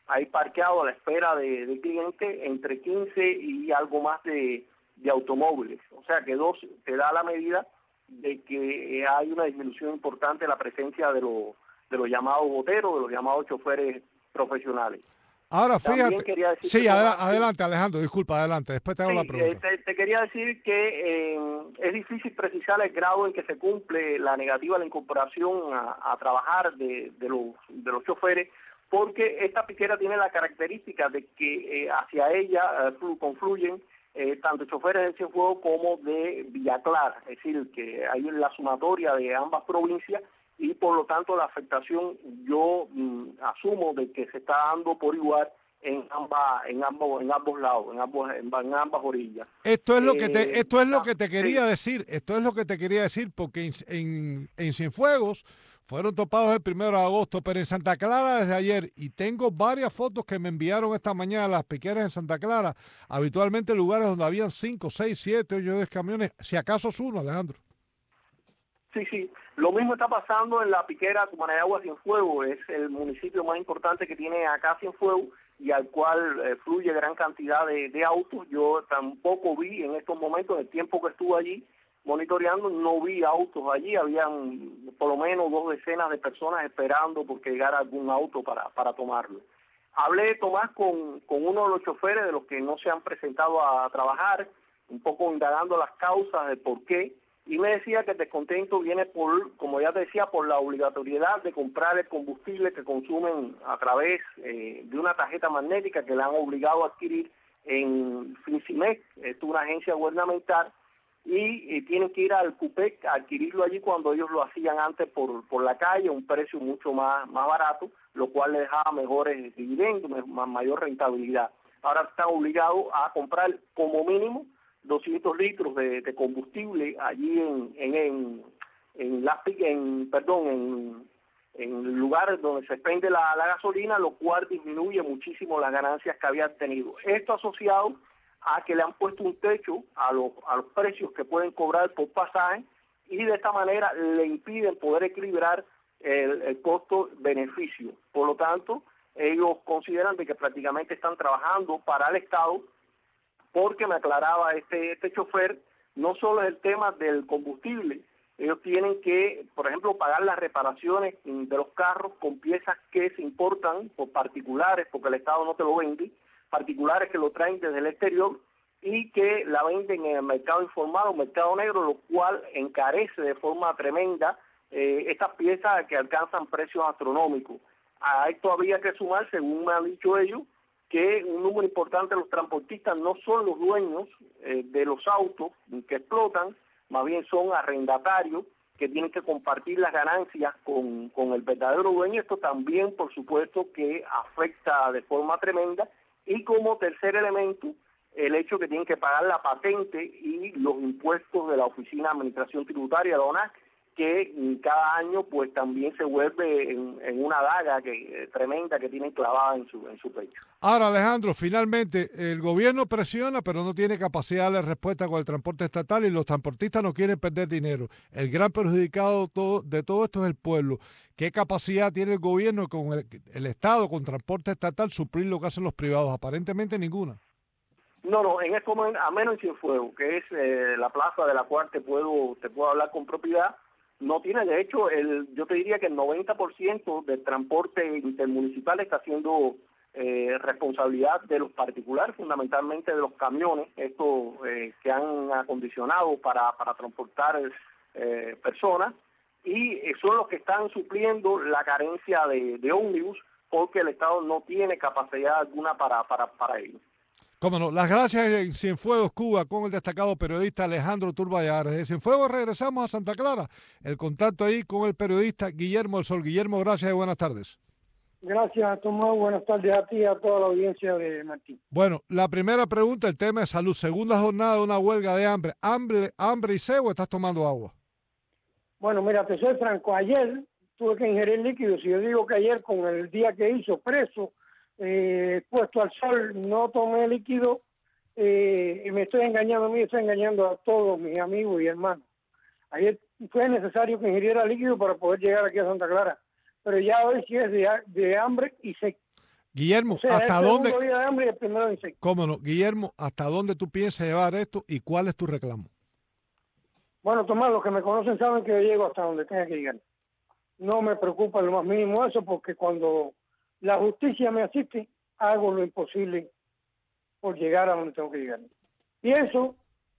hay parqueado a la espera de, de clientes entre quince y algo más de, de automóviles. O sea que dos te da la medida de que hay una disminución importante de la presencia de, los de los llamados boteros, de los llamados choferes profesionales. Ahora, fíjate, sí, ad más, adelante Alejandro, disculpa, adelante, después te hago sí, la pregunta. Te, te quería decir que eh, es difícil precisar el grado en que se cumple la negativa a la incorporación a, a trabajar de, de, los, de los choferes, porque esta piquera tiene la característica de que eh, hacia ella eh, confluyen eh, tanto choferes de Cienfuegos como de Villa Clara, es decir, que hay la sumatoria de ambas provincias, y por lo tanto la afectación yo mm, asumo de que se está dando por igual en ambas en ambos en ambos lados, en ambos en, en ambas orillas. Esto es lo eh, que te esto es lo que te quería sí. decir, esto es lo que te quería decir porque en en, en Cienfuegos fueron topados el primero de agosto, pero en Santa Clara desde ayer, y tengo varias fotos que me enviaron esta mañana las piqueras en Santa Clara, habitualmente lugares donde habían cinco, seis, siete, ocho, diez camiones, si acaso es uno, Alejandro. Sí, sí. Lo mismo está pasando en la piquera Cumanayagua Cienfuegos, es el municipio más importante que tiene acá Cienfuegos y al cual eh, fluye gran cantidad de, de autos. Yo tampoco vi en estos momentos, en el tiempo que estuve allí monitoreando, no vi autos allí, habían por lo menos dos decenas de personas esperando porque llegara algún auto para, para tomarlo. Hablé, Tomás, con, con uno de los choferes de los que no se han presentado a trabajar, un poco indagando las causas de por qué, y me decía que el descontento viene por, como ya te decía, por la obligatoriedad de comprar el combustible que consumen a través eh, de una tarjeta magnética que le han obligado a adquirir en Fincimex, es una agencia gubernamental, y eh, tienen que ir al CUPEC a adquirirlo allí cuando ellos lo hacían antes por, por la calle, a un precio mucho más, más barato, lo cual les dejaba mejores dividendos, más, mayor rentabilidad. Ahora están obligados a comprar como mínimo doscientos litros de, de combustible allí en en en, en, la, en perdón en, en lugares donde se expende la, la gasolina, lo cual disminuye muchísimo las ganancias que habían tenido. Esto asociado a que le han puesto un techo a los a los precios que pueden cobrar por pasaje, y de esta manera le impiden poder equilibrar el, el costo-beneficio. Por lo tanto, ellos consideran de que prácticamente están trabajando para el Estado, porque me aclaraba este, este chofer, no solo es el tema del combustible, ellos tienen que, por ejemplo, pagar las reparaciones de los carros con piezas que se importan por particulares, porque el Estado no te lo vende, particulares que lo traen desde el exterior y que la venden en el mercado informal o mercado negro, lo cual encarece de forma tremenda eh, estas piezas que alcanzan precios astronómicos. A esto había que sumar, según me han dicho ellos, que un número importante de los transportistas no son los dueños eh, de los autos que explotan, más bien son arrendatarios que tienen que compartir las ganancias con, con el verdadero dueño. Esto también, por supuesto, que afecta de forma tremenda. Y como tercer elemento, el hecho que tienen que pagar la patente y los impuestos de la Oficina de Administración Tributaria, la O N A C, que cada año pues también se vuelve en, en una daga que, tremenda que tienen clavada en su, en su pecho. Ahora, Alejandro, finalmente, el gobierno presiona, pero no tiene capacidad de respuesta con el transporte estatal y los transportistas no quieren perder dinero. El gran perjudicado todo, de todo esto es el pueblo. ¿Qué capacidad tiene el gobierno con el, el Estado, con transporte estatal, suplir lo que hacen los privados? Aparentemente ninguna. No, no, en este momento, a menos en Cienfuegos, que es eh, la plaza de la cual te puedo, te puedo hablar con propiedad, no tiene. De hecho, el, yo te diría que el noventa por ciento del transporte intermunicipal está siendo eh, responsabilidad de los particulares, fundamentalmente de los camiones, estos eh, que han acondicionado para, para transportar eh, personas, y eh, son los que están supliendo la carencia de, de ómnibus, porque el Estado no tiene capacidad alguna para, para, para ello. Cómo no, las gracias en Cienfuegos, Cuba, con el destacado periodista Alejandro Turbayares. De Cienfuegos regresamos a Santa Clara. El contacto ahí con el periodista Guillermo del Sol. Guillermo, gracias y buenas tardes. Gracias, Tomás. Buenas tardes a ti y a toda la audiencia de Martín. Bueno, la primera pregunta, el tema de salud. Segunda jornada de una huelga de hambre. ¿Hambre, hambre y sed o estás tomando agua? Bueno, mira, te soy franco. Ayer tuve que ingerir líquidos. Si yo digo que ayer, con el día que hizo preso, Eh, puesto al sol, no tomé líquido, eh, y me estoy engañando a mí, estoy engañando a todos mis amigos y hermanos. Ayer fue necesario que ingiriera líquido para poder llegar aquí a Santa Clara, pero ya hoy sí es de, de hambre y sed. Guillermo, O sea, ¿hasta el dónde? segundo día de hambre y el primero de insecto. ¿Cómo no? Guillermo, ¿hasta dónde tú piensas llevar esto y cuál es tu reclamo? Bueno, Tomás, los que me conocen saben que yo llego hasta donde tenga que llegar. No me preocupa lo más mínimo eso, porque cuando la justicia me asiste, hago lo imposible por llegar a donde tengo que llegar. Pienso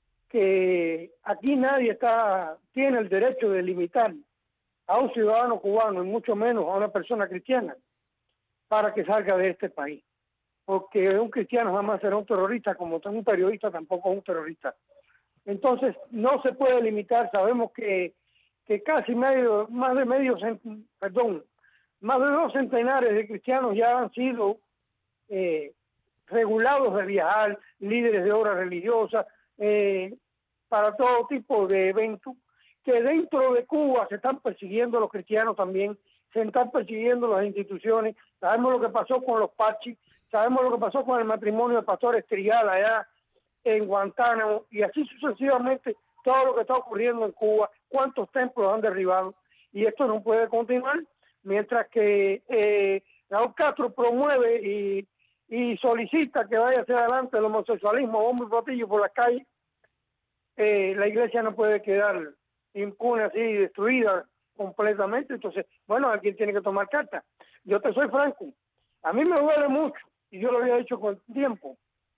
que aquí nadie está tiene el derecho de limitar a un ciudadano cubano, y mucho menos a una persona cristiana, para que salga de este país. Porque un cristiano jamás será un terrorista, como un periodista tampoco es un terrorista. Entonces, no se puede limitar. Sabemos que, que casi medio, más de medio, perdón, más de dos centenares de cristianos ya han sido eh, regulados de viajar, líderes de obras religiosas, eh, para todo tipo de eventos, que dentro de Cuba se están persiguiendo los cristianos también, se están persiguiendo las instituciones. Sabemos lo que pasó con los Pachis, sabemos lo que pasó con el matrimonio del pastor Estrigal allá en Guantánamo, y así sucesivamente todo lo que está ocurriendo en Cuba, cuántos templos han derribado, y esto no puede continuar mientras que eh, Raúl Castro promueve y, y solicita que vaya hacia adelante el homosexualismo, bombo y platillo por las calles. Eh, la iglesia no puede quedar impune así, destruida completamente. Entonces, bueno, alguien tiene que tomar carta. Yo te soy franco, a mí me duele mucho, y yo lo había dicho con tiempo,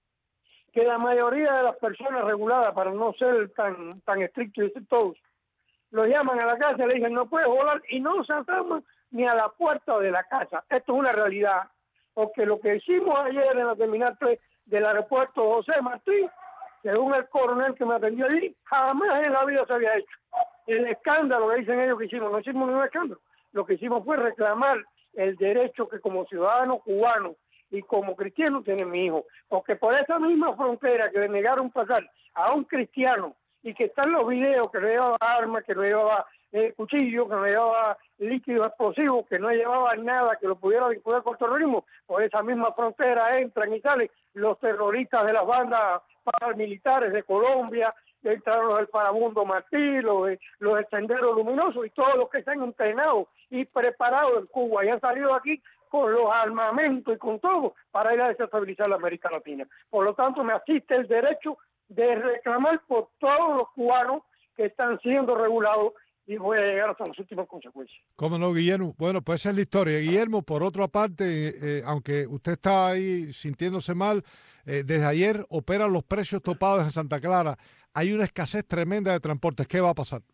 que la mayoría de las personas reguladas, para no ser tan tan estrictos y decir todos, lo llaman a la casa y le dicen no puedes volar, y no se asoman ni a la puerta de la casa. Esto es una realidad, porque lo que hicimos ayer en la terminal tres del aeropuerto José Martí, según el coronel que me atendió allí, jamás en la vida se había hecho. El escándalo que dicen ellos que hicimos, no hicimos ningún escándalo. Lo que hicimos fue reclamar el derecho que como ciudadano cubano y como cristiano tiene mi hijo. Porque por esa misma frontera que le negaron pasar a un cristiano, y que están los videos que no llevaba armas, que no llevaba eh, cuchillo, que no llevaba líquidos explosivos, que no llevaba nada que lo pudiera vincular con terrorismo, por esa misma frontera entran y salen los terroristas de las bandas paramilitares de Colombia, entraron los del Farabundo Martí, los, de, los del Sendero Luminoso y todos los que se han entrenado y preparado en Cuba y han salido aquí con los armamentos y con todo para ir a desestabilizar la América Latina. Por lo tanto, me asiste el derecho de reclamar por todos los cubanos que están siendo regulados, y voy a llegar hasta las últimas consecuencias. ¿Cómo no, Guillermo? Bueno, pues esa es la historia. Guillermo, por otra parte, eh, aunque usted está ahí sintiéndose mal, eh, desde ayer operan los precios topados en Santa Clara. Hay una escasez tremenda de transportes. ¿Qué va a pasar?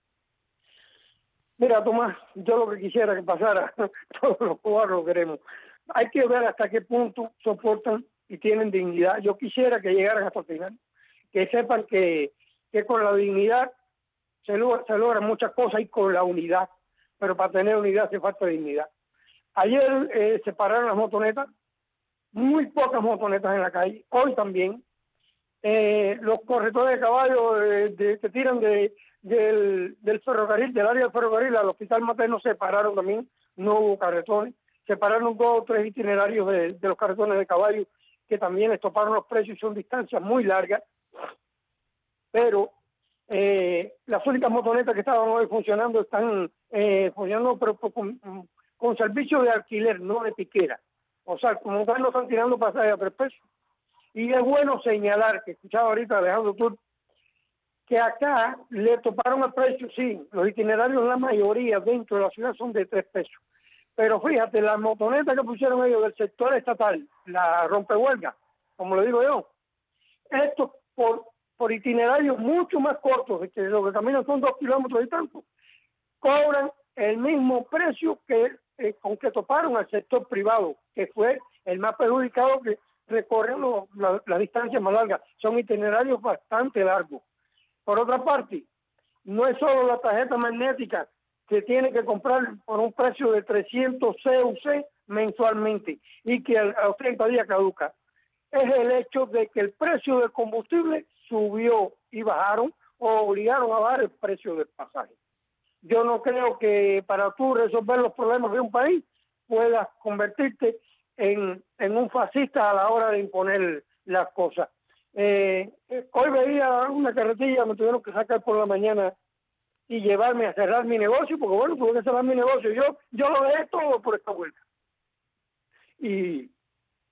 Mira, Tomás, yo lo que quisiera que pasara, todos los cubanos lo queremos. Hay que ver hasta qué punto soportan y tienen dignidad. Yo quisiera que llegaran hasta el final, que sepan que, que con la dignidad se, logra, se logran muchas cosas, y con la unidad, pero para tener unidad hace falta dignidad. Ayer eh, se pararon las motonetas, muy pocas motonetas en la calle, hoy también. Eh, los corredores de caballos eh, de, que tiran de, del, del ferrocarril, del área del ferrocarril al hospital materno, se pararon también, no hubo carretones, se pararon dos o tres itinerarios de, de los carretones de caballo que también les toparon los precios, y son distancias muy largas, pero eh, las únicas motonetas que estaban hoy funcionando están eh, funcionando pero, pero con, con servicio de alquiler, no de piquera. O sea, como tal no están tirando pasajes a tres pesos. Y es bueno señalar, que escuchaba ahorita Alejandro Tur, que acá le toparon el precio, sí, los itinerarios, la mayoría dentro de la ciudad son de tres pesos. Pero fíjate, las motonetas que pusieron ellos del sector estatal, la rompehuelga, como le digo yo, esto por, por itinerarios mucho más cortos, que lo que caminan son dos kilómetros y tanto, cobran el mismo precio que eh, con que toparon al sector privado, que fue el más perjudicado, que recorren lo, la, las distancias más largas. Son itinerarios bastante largos. Por otra parte, no es solo la tarjeta magnética que tiene que comprar por un precio de trescientos C U C mensualmente y que a los treinta días caduca. Es el hecho de que el precio del combustible subió y bajaron o obligaron a bajar el precio del pasaje. Yo no creo que para tú resolver los problemas de un país puedas convertirte en, en un fascista a la hora de imponer las cosas. Eh, hoy veía una carretilla, me tuvieron que sacar por la mañana y llevarme a cerrar mi negocio, porque bueno, tuve que cerrar mi negocio. Yo yo lo dejé todo por esta vuelta. Y,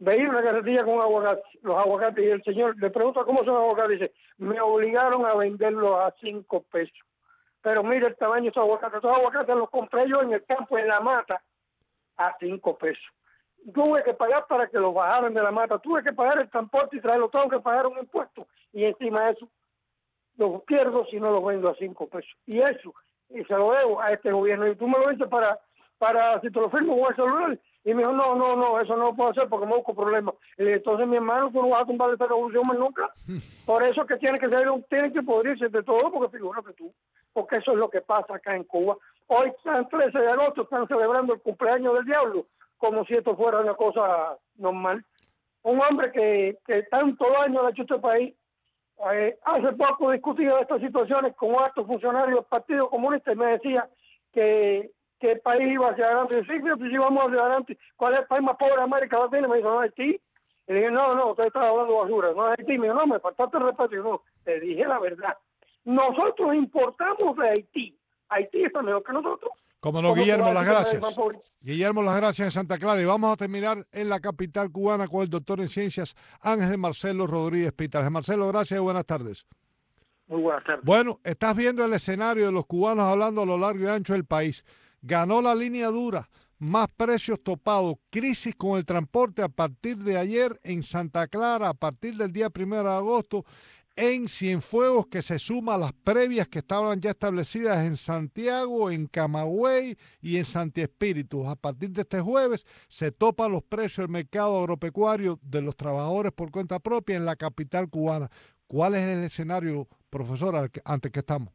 veía una carretilla con aguacates, los aguacates, y el señor le pregunta cómo son los aguacates, dice, me obligaron a venderlos a cinco pesos. Pero mira el tamaño de esos aguacates, esos aguacates los compré yo en el campo, en la mata, a cinco pesos. Tuve que pagar para que los bajaran de la mata, tuve que pagar el transporte y traerlo, tengo que pagar un impuesto, y encima de eso los pierdo si no los vendo a cinco pesos. Y eso, y se lo debo a este gobierno, y tú me lo dices para, para si te lo firmo con el celular. Y me dijo, no, no, no, eso no lo puedo hacer porque me busco problemas. Y entonces, mi hermano, tú no vas a tumbar esta revolución más nunca. Por eso es que tiene que ser, tiene que podrirse de todo, porque figúrate tú, porque eso es lo que pasa acá en Cuba. Hoy, el trece de agosto, están celebrando el cumpleaños del diablo, como si esto fuera una cosa normal. Un hombre que, que tanto daño le ha hecho a este país, eh, hace poco discutía de estas situaciones con altos funcionarios del Partido Comunista y me decía que que el país iba hacia adelante. Y yo, sí, sí, sí, vamos hacia adelante. ¿Cuál es el país más pobre de América Latina? Y me dijo, no, Haití. Y le dije, no, no, usted está hablando basura. No es Haití. Me dijo, no, me faltaste el respeto. Y yo, no, te dije la verdad. Nosotros importamos de Haití. Haití está mejor que nosotros. Como no, Guillermo, las gracias. Guillermo, las gracias en Santa Clara. Y vamos a terminar en la capital cubana con el doctor en ciencias Ángel Marcelo Rodríguez Pita. Ángel Marcelo, gracias y buenas tardes. Muy buenas tardes. Bueno, estás viendo el escenario de los cubanos hablando a lo largo y ancho del país. Ganó la línea dura, más precios topados, crisis con el transporte a partir de ayer en Santa Clara, a partir del día primero de agosto, en Cienfuegos, que se suma a las previas que estaban ya establecidas en Santiago, en Camagüey y en Santi Espíritu. A partir de este jueves se topan los precios del mercado agropecuario de los trabajadores por cuenta propia en la capital cubana. ¿Cuál es el escenario, profesor, ante que estamos?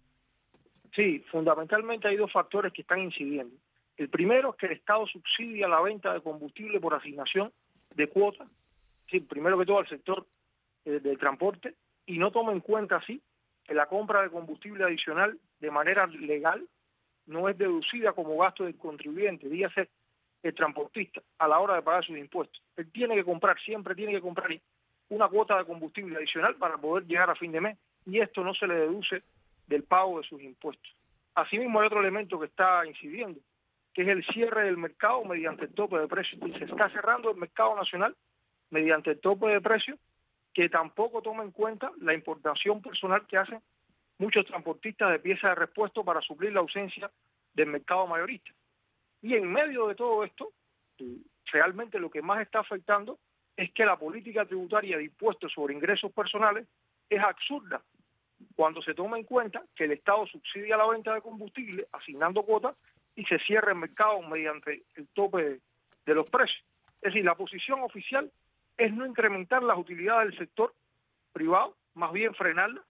Sí, fundamentalmente hay dos factores que están incidiendo. El primero es que el Estado subsidia la venta de combustible por asignación de cuotas, sí, primero que todo al sector eh, del transporte, y no toma en cuenta así que la compra de combustible adicional de manera legal no es deducida como gasto del contribuyente, dígase el transportista, a la hora de pagar sus impuestos. Él tiene que comprar, siempre tiene que comprar una cuota de combustible adicional para poder llegar a fin de mes, y esto no se le deduce del pago de sus impuestos. Asimismo, hay otro elemento que está incidiendo, que es el cierre del mercado mediante el tope de precios. Y se está cerrando el mercado nacional mediante el tope de precios, que tampoco toma en cuenta la importación personal que hacen muchos transportistas de piezas de repuesto para suplir la ausencia del mercado mayorista. Y en medio de todo esto, realmente lo que más está afectando es que la política tributaria de impuestos sobre ingresos personales es absurda, cuando se toma en cuenta que el Estado subsidia la venta de combustible asignando cuotas y se cierra el mercado mediante el tope de, de los precios. Es decir, la posición oficial es no incrementar las utilidades del sector privado, más bien frenarla,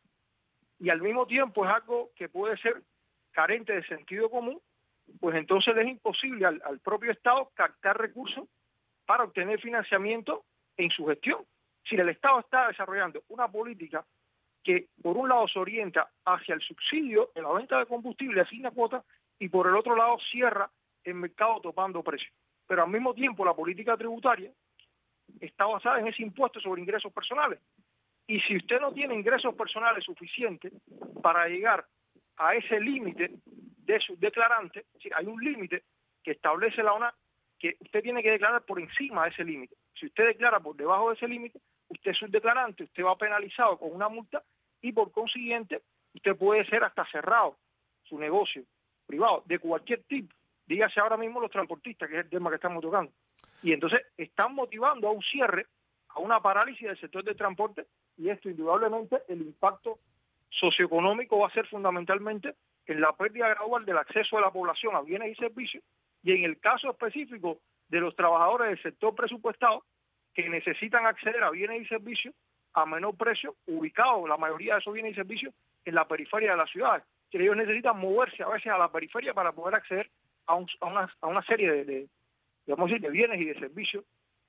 y al mismo tiempo es algo que puede ser carente de sentido común, pues entonces es imposible al, al propio Estado captar recursos para obtener financiamiento en su gestión. Si el Estado está desarrollando una política que por un lado se orienta hacia el subsidio de la venta de combustible, asigna cuotas, y por el otro lado cierra el mercado topando precios. Pero al mismo tiempo la política tributaria está basada en ese impuesto sobre ingresos personales. Y si usted no tiene ingresos personales suficientes para llegar a ese límite de su declarante, es decir, hay un límite que establece la O N A que usted tiene que declarar por encima de ese límite. Si usted declara por debajo de ese límite, usted es subdeclarante, usted va penalizado con una multa y por consiguiente usted puede ser hasta cerrado su negocio privado de cualquier tipo. Dígase ahora mismo los transportistas, que es el tema que estamos tocando. Y entonces están motivando a un cierre, a una parálisis del sector del transporte, y esto indudablemente el impacto socioeconómico va a ser fundamentalmente en la pérdida gradual del acceso de la población a bienes y servicios, y en el caso específico de los trabajadores del sector presupuestado que necesitan acceder a bienes y servicios a menor precio, ubicados la mayoría de esos bienes y servicios en la periferia de las ciudades, que ellos necesitan moverse a veces a la periferia para poder acceder a, un, a, una, a una serie de, de, digamos así, de bienes y de servicios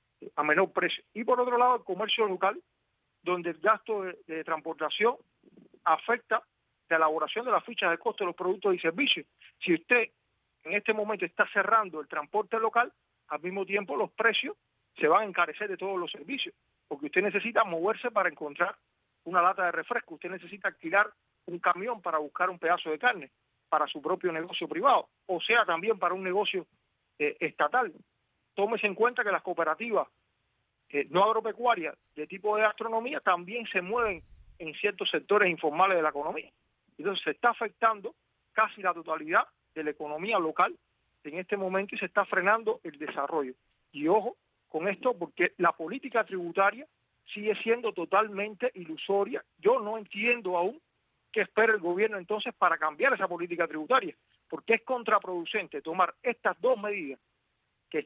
a menor precio. Y por otro lado, el comercio local, donde el gasto de, de transportación afecta la elaboración de las fichas de costo de los productos y servicios. Si usted en este momento está cerrando el transporte local, al mismo tiempo los precios se van a encarecer de todos los servicios, porque usted necesita moverse para encontrar una lata de refresco, usted necesita alquilar un camión para buscar un pedazo de carne para su propio negocio privado, o sea, también para un negocio eh, estatal. Tómese en cuenta que las cooperativas eh, no agropecuarias de tipo de gastronomía también se mueven en ciertos sectores informales de la economía. Entonces se está afectando casi la totalidad de la economía local en este momento y se está frenando el desarrollo. Y ojo con esto, porque la política tributaria sigue siendo totalmente ilusoria. Yo no entiendo aún qué espera el gobierno entonces para cambiar esa política tributaria, porque es contraproducente tomar estas dos medidas que...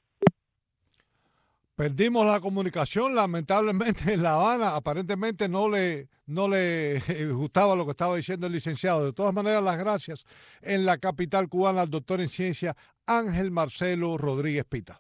Perdimos la comunicación, lamentablemente en La Habana aparentemente no le, no le gustaba lo que estaba diciendo el licenciado. De todas maneras, las gracias en la capital cubana al doctor en ciencia Ángel Marcelo Rodríguez Pita.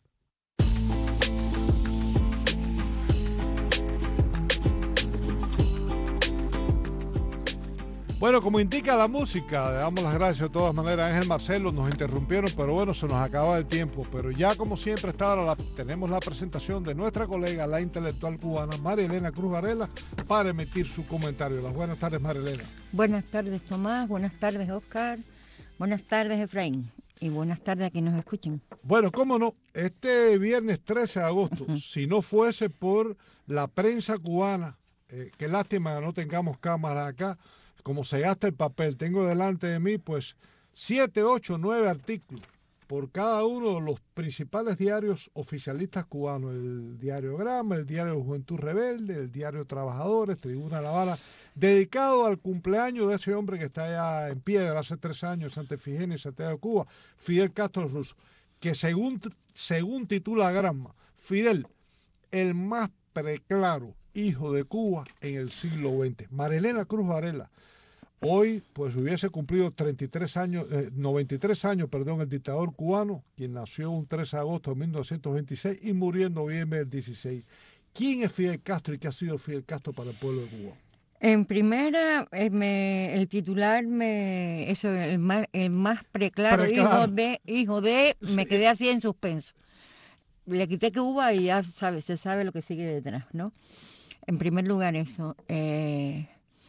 Bueno, como indica la música, le damos las gracias de todas maneras a Ángel Marcelo, nos interrumpieron, pero bueno, se nos acaba el tiempo. Pero ya como siempre hasta ahora la, tenemos la presentación de nuestra colega, la intelectual cubana, María Elena Cruz Varela, para emitir su comentario. Las buenas tardes, María Elena. Buenas tardes, Tomás, buenas tardes, Oscar, buenas tardes, Efraín, y buenas tardes a quienes nos escuchen. Bueno, cómo no, este viernes trece de agosto, uh-huh. si no fuese por la prensa cubana, eh, qué lástima que no tengamos cámaras acá, como se gasta el papel, tengo delante de mí pues siete, ocho, nueve artículos por cada uno de los principales diarios oficialistas cubanos, el diario Grama, el diario Juventud Rebelde, el diario Trabajadores, Tribuna de La Habana, dedicado al cumpleaños de ese hombre que está allá en Piedra hace tres años, en Santa Efigenia, Santiago de Cuba, Fidel Castro Russo, que según, según titula Grama, Fidel, el más preclaro hijo de Cuba en el siglo veinte. María Elena Cruz Varela, hoy pues hubiese cumplido treinta y tres años, eh, noventa y tres años, perdón, el dictador cubano, quien nació un tres de agosto de mil novecientos veintiséis y murió en noviembre del dieciséis. ¿Quién es Fidel Castro y qué ha sido Fidel Castro para el pueblo de Cuba? En primera, eh, me, el titular, me eso el más, el más preclaro, preclaro. hijo de, hijo de, sí. Me quedé así en suspenso. Le quité Cuba y ya sabe, se sabe lo que sigue detrás, ¿no? En primer lugar eso. Eh,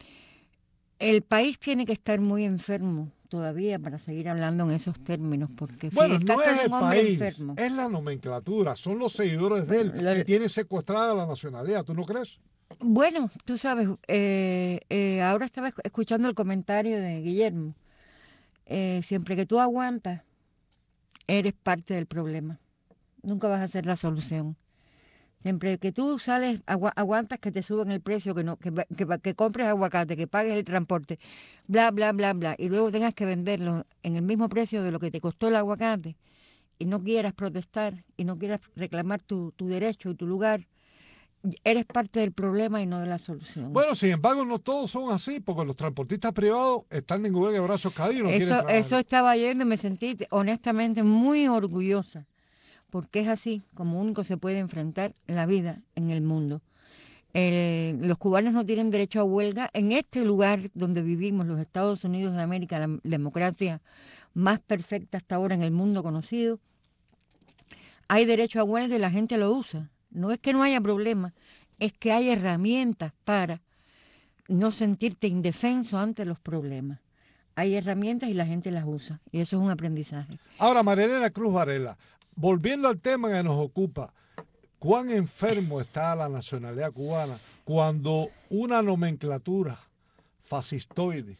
el país tiene que estar muy enfermo todavía para seguir hablando en esos términos, porque bueno, Fidel no Castro es es el un hombre país, enfermo. Es la nomenclatura, son los seguidores de él lo, que tienen secuestrada la nacionalidad, ¿tú no crees? Bueno, tú sabes, eh, eh, ahora estaba escuchando el comentario de Guillermo. Eh, siempre que tú aguantas, eres parte del problema. Nunca vas a ser la solución. Siempre que tú sales, agu aguantas que te suban el precio, que no, que, que, que compres aguacate, que pagues el transporte, bla, bla, bla, bla, y luego tengas que venderlo en el mismo precio de lo que te costó el aguacate, y no quieras protestar, y no quieras reclamar tu, tu derecho y tu lugar, eres parte del problema y no de la solución. Bueno, sin embargo, no todos son así, porque los transportistas privados están en huelga de brazos caídos. No eso, eso estaba yendo y me sentí honestamente muy orgullosa, porque es así como único se puede enfrentar la vida en el mundo. El, los cubanos no tienen derecho a huelga. En este lugar donde vivimos, los Estados Unidos de América, la democracia más perfecta hasta ahora en el mundo conocido, hay derecho a huelga y la gente lo usa. No es que no haya problema, es que hay herramientas para no sentirte indefenso ante los problemas. Hay herramientas y la gente las usa, y eso es un aprendizaje. Ahora, María Elena Cruz Varela, volviendo al tema que nos ocupa, ¿cuán enfermo está la nacionalidad cubana cuando una nomenclatura fascistoide,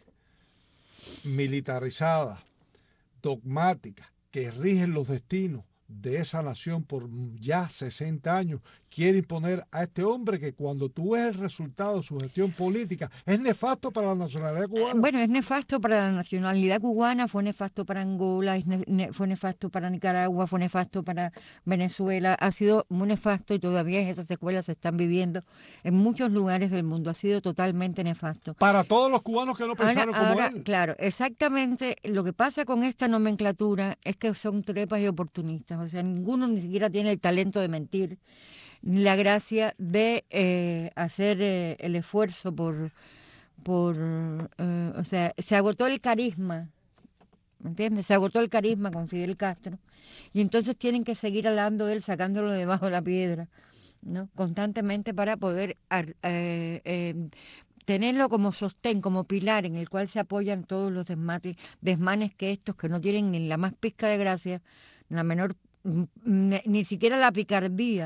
militarizada, dogmática, que rige los destinos de esa nación por ya sesenta años, quiere imponer a este hombre que cuando tú ves el resultado de su gestión política es nefasto para la nacionalidad cubana? Bueno, es nefasto para la nacionalidad cubana, fue nefasto para Angola, es ne fue nefasto para Nicaragua, fue nefasto para Venezuela, ha sido muy nefasto y todavía esas secuelas se están viviendo en muchos lugares del mundo, ha sido totalmente nefasto. Para todos los cubanos que no pensaron ahora, como ahora, él. Claro, exactamente, lo que pasa con esta nomenclatura es que son trepas y oportunistas, o sea, ninguno ni siquiera tiene el talento de mentir, la gracia de eh, hacer eh, el esfuerzo por, por eh, o sea, se agotó el carisma, ¿me entiendes? Se agotó el carisma con Fidel Castro y entonces tienen que seguir hablando de él, sacándolo debajo de la piedra, ¿no? Constantemente para poder eh, eh, tenerlo como sostén, como pilar en el cual se apoyan todos los desmates, desmanes que estos que no tienen ni la más pizca de gracia, la menor, ni, ni siquiera la picardía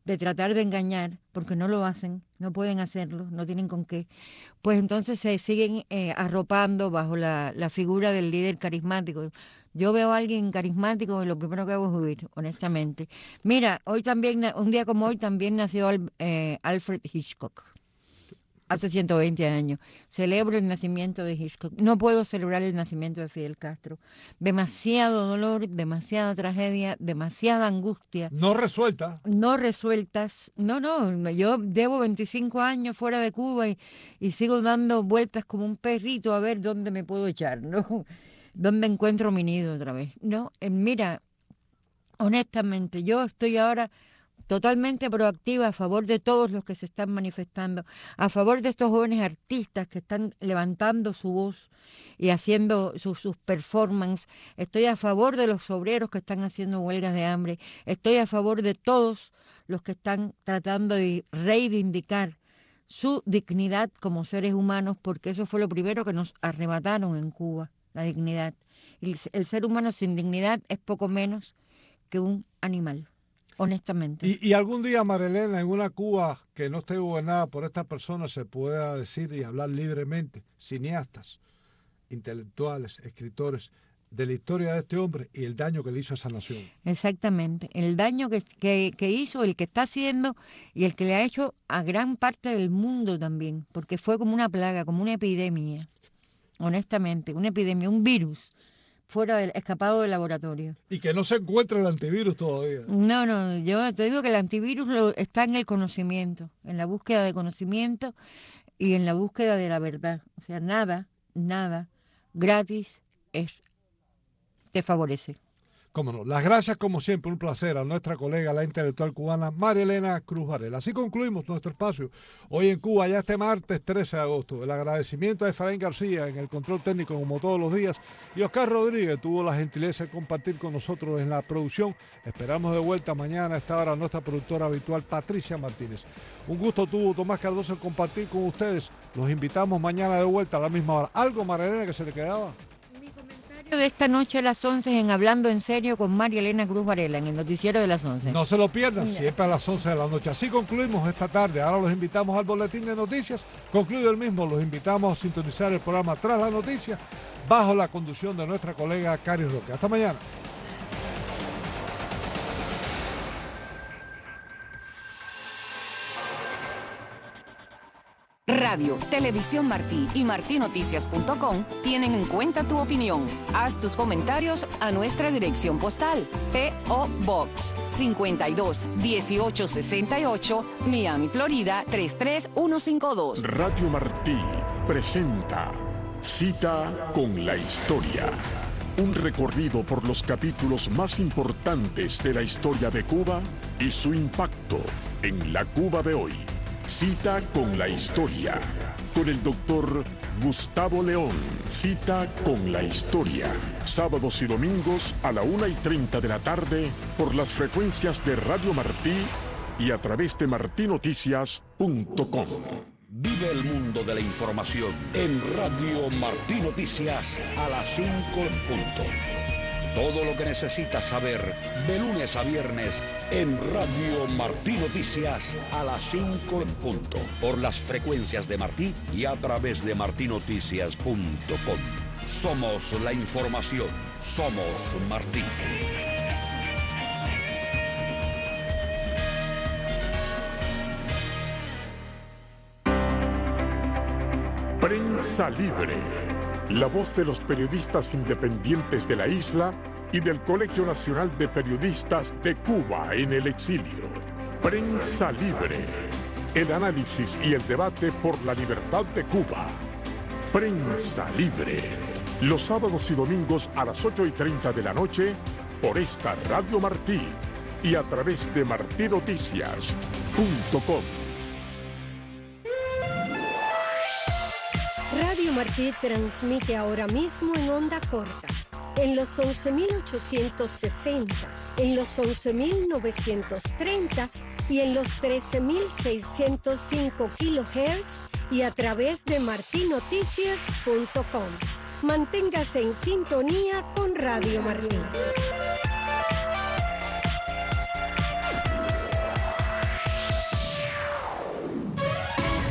de tratar de engañar, porque no lo hacen, no pueden hacerlo, no tienen con qué, pues entonces se siguen eh, arropando bajo la, la figura del líder carismático. Yo veo a alguien carismático y lo primero que hago es huir, honestamente. Mira, hoy también, un día como hoy también nació Al, eh, Alfred Hitchcock. Hace ciento veinte años. Celebro el nacimiento de Hitchcock. No puedo celebrar el nacimiento de Fidel Castro. Demasiado dolor, demasiada tragedia, demasiada angustia. No resuelta. No resueltas. No, no. Yo llevo veinticinco años fuera de Cuba y, y sigo dando vueltas como un perrito a ver dónde me puedo echar, ¿no? ¿Dónde encuentro mi nido otra vez? No, eh, mira, honestamente, yo estoy ahora totalmente proactiva a favor de todos los que se están manifestando, a favor de estos jóvenes artistas que están levantando su voz y haciendo sus, sus performances. Estoy a favor de los obreros que están haciendo huelgas de hambre. Estoy a favor de todos los que están tratando de reivindicar su dignidad como seres humanos, porque eso fue lo primero que nos arrebataron en Cuba, la dignidad. El, el ser humano sin dignidad es poco menos que un animal. Honestamente. Y, y algún día, Marilena, en una Cuba que no esté gobernada por estas personas se pueda decir y hablar libremente, cineastas, intelectuales, escritores, de la historia de este hombre y el daño que le hizo a esa nación. Exactamente, el daño que, que, que hizo, el que está haciendo y el que le ha hecho a gran parte del mundo también, porque fue como una plaga, como una epidemia, honestamente, una epidemia, un virus fuera del escapado del laboratorio. Y que no se encuentra el antivirus todavía. No, no, yo te digo que el antivirus lo, está en el conocimiento, en la búsqueda de conocimiento y en la búsqueda de la verdad. O sea, nada, nada gratis es, te favorece. Cómo no. Las gracias, como siempre, un placer a nuestra colega, la intelectual cubana María Elena Cruz Varela. Así concluimos nuestro espacio hoy en Cuba, ya este martes trece de agosto. El agradecimiento a Efraín García en el control técnico, como todos los días, y Oscar Rodríguez tuvo la gentileza de compartir con nosotros en la producción. Esperamos de vuelta mañana a esta hora a nuestra productora habitual, Patricia Martínez. Un gusto tuvo Tomás Cardoso compartir con ustedes. Los invitamos mañana de vuelta a la misma hora. ¿Algo, María Elena, que se te quedaba? De esta noche a las once en Hablando en Serio con María Elena Cruz Varela en el noticiero de las once. No se lo pierdan, siempre a las once de la noche. Así concluimos esta tarde. Ahora los invitamos al boletín de noticias. Concluido el mismo, los invitamos a sintonizar el programa Tras la Noticia bajo la conducción de nuestra colega Cari Roque. Hasta mañana. Radio, Televisión Martí y martí noticias punto com tienen en cuenta tu opinión. Haz tus comentarios a nuestra dirección postal. P O Box cincuenta y dos dieciocho sesenta y ocho, Miami, Florida tres tres uno cinco dos. Radio Martí presenta Cita con la Historia. Un recorrido por los capítulos más importantes de la historia de Cuba y su impacto en la Cuba de hoy. Cita con la Historia, con el doctor Gustavo León. Cita con la Historia, sábados y domingos a la una y treinta de la tarde por las frecuencias de Radio Martí y a través de martí noticias punto com. Vive el mundo de la información en Radio Martí Noticias a las cinco en punto. Todo lo que necesitas saber de lunes a viernes en Radio Martí Noticias a las cinco en punto. Por las frecuencias de Martí y a través de martí noticias punto com. Somos la información. Somos Martí. Prensa Libre. La voz de los periodistas independientes de la isla y del Colegio Nacional de Periodistas de Cuba en el exilio. Prensa Libre. El análisis y el debate por la libertad de Cuba. Prensa Libre. Los sábados y domingos a las ocho y treinta de la noche por esta Radio Martí y a través de martí noticias punto com. Radio Martí transmite ahora mismo en onda corta, en los once mil ochocientos sesenta, en los once mil novecientos treinta y en los trece mil seiscientos cinco kilohertz y a través de martí noticias punto com. Manténgase en sintonía con Radio Martí.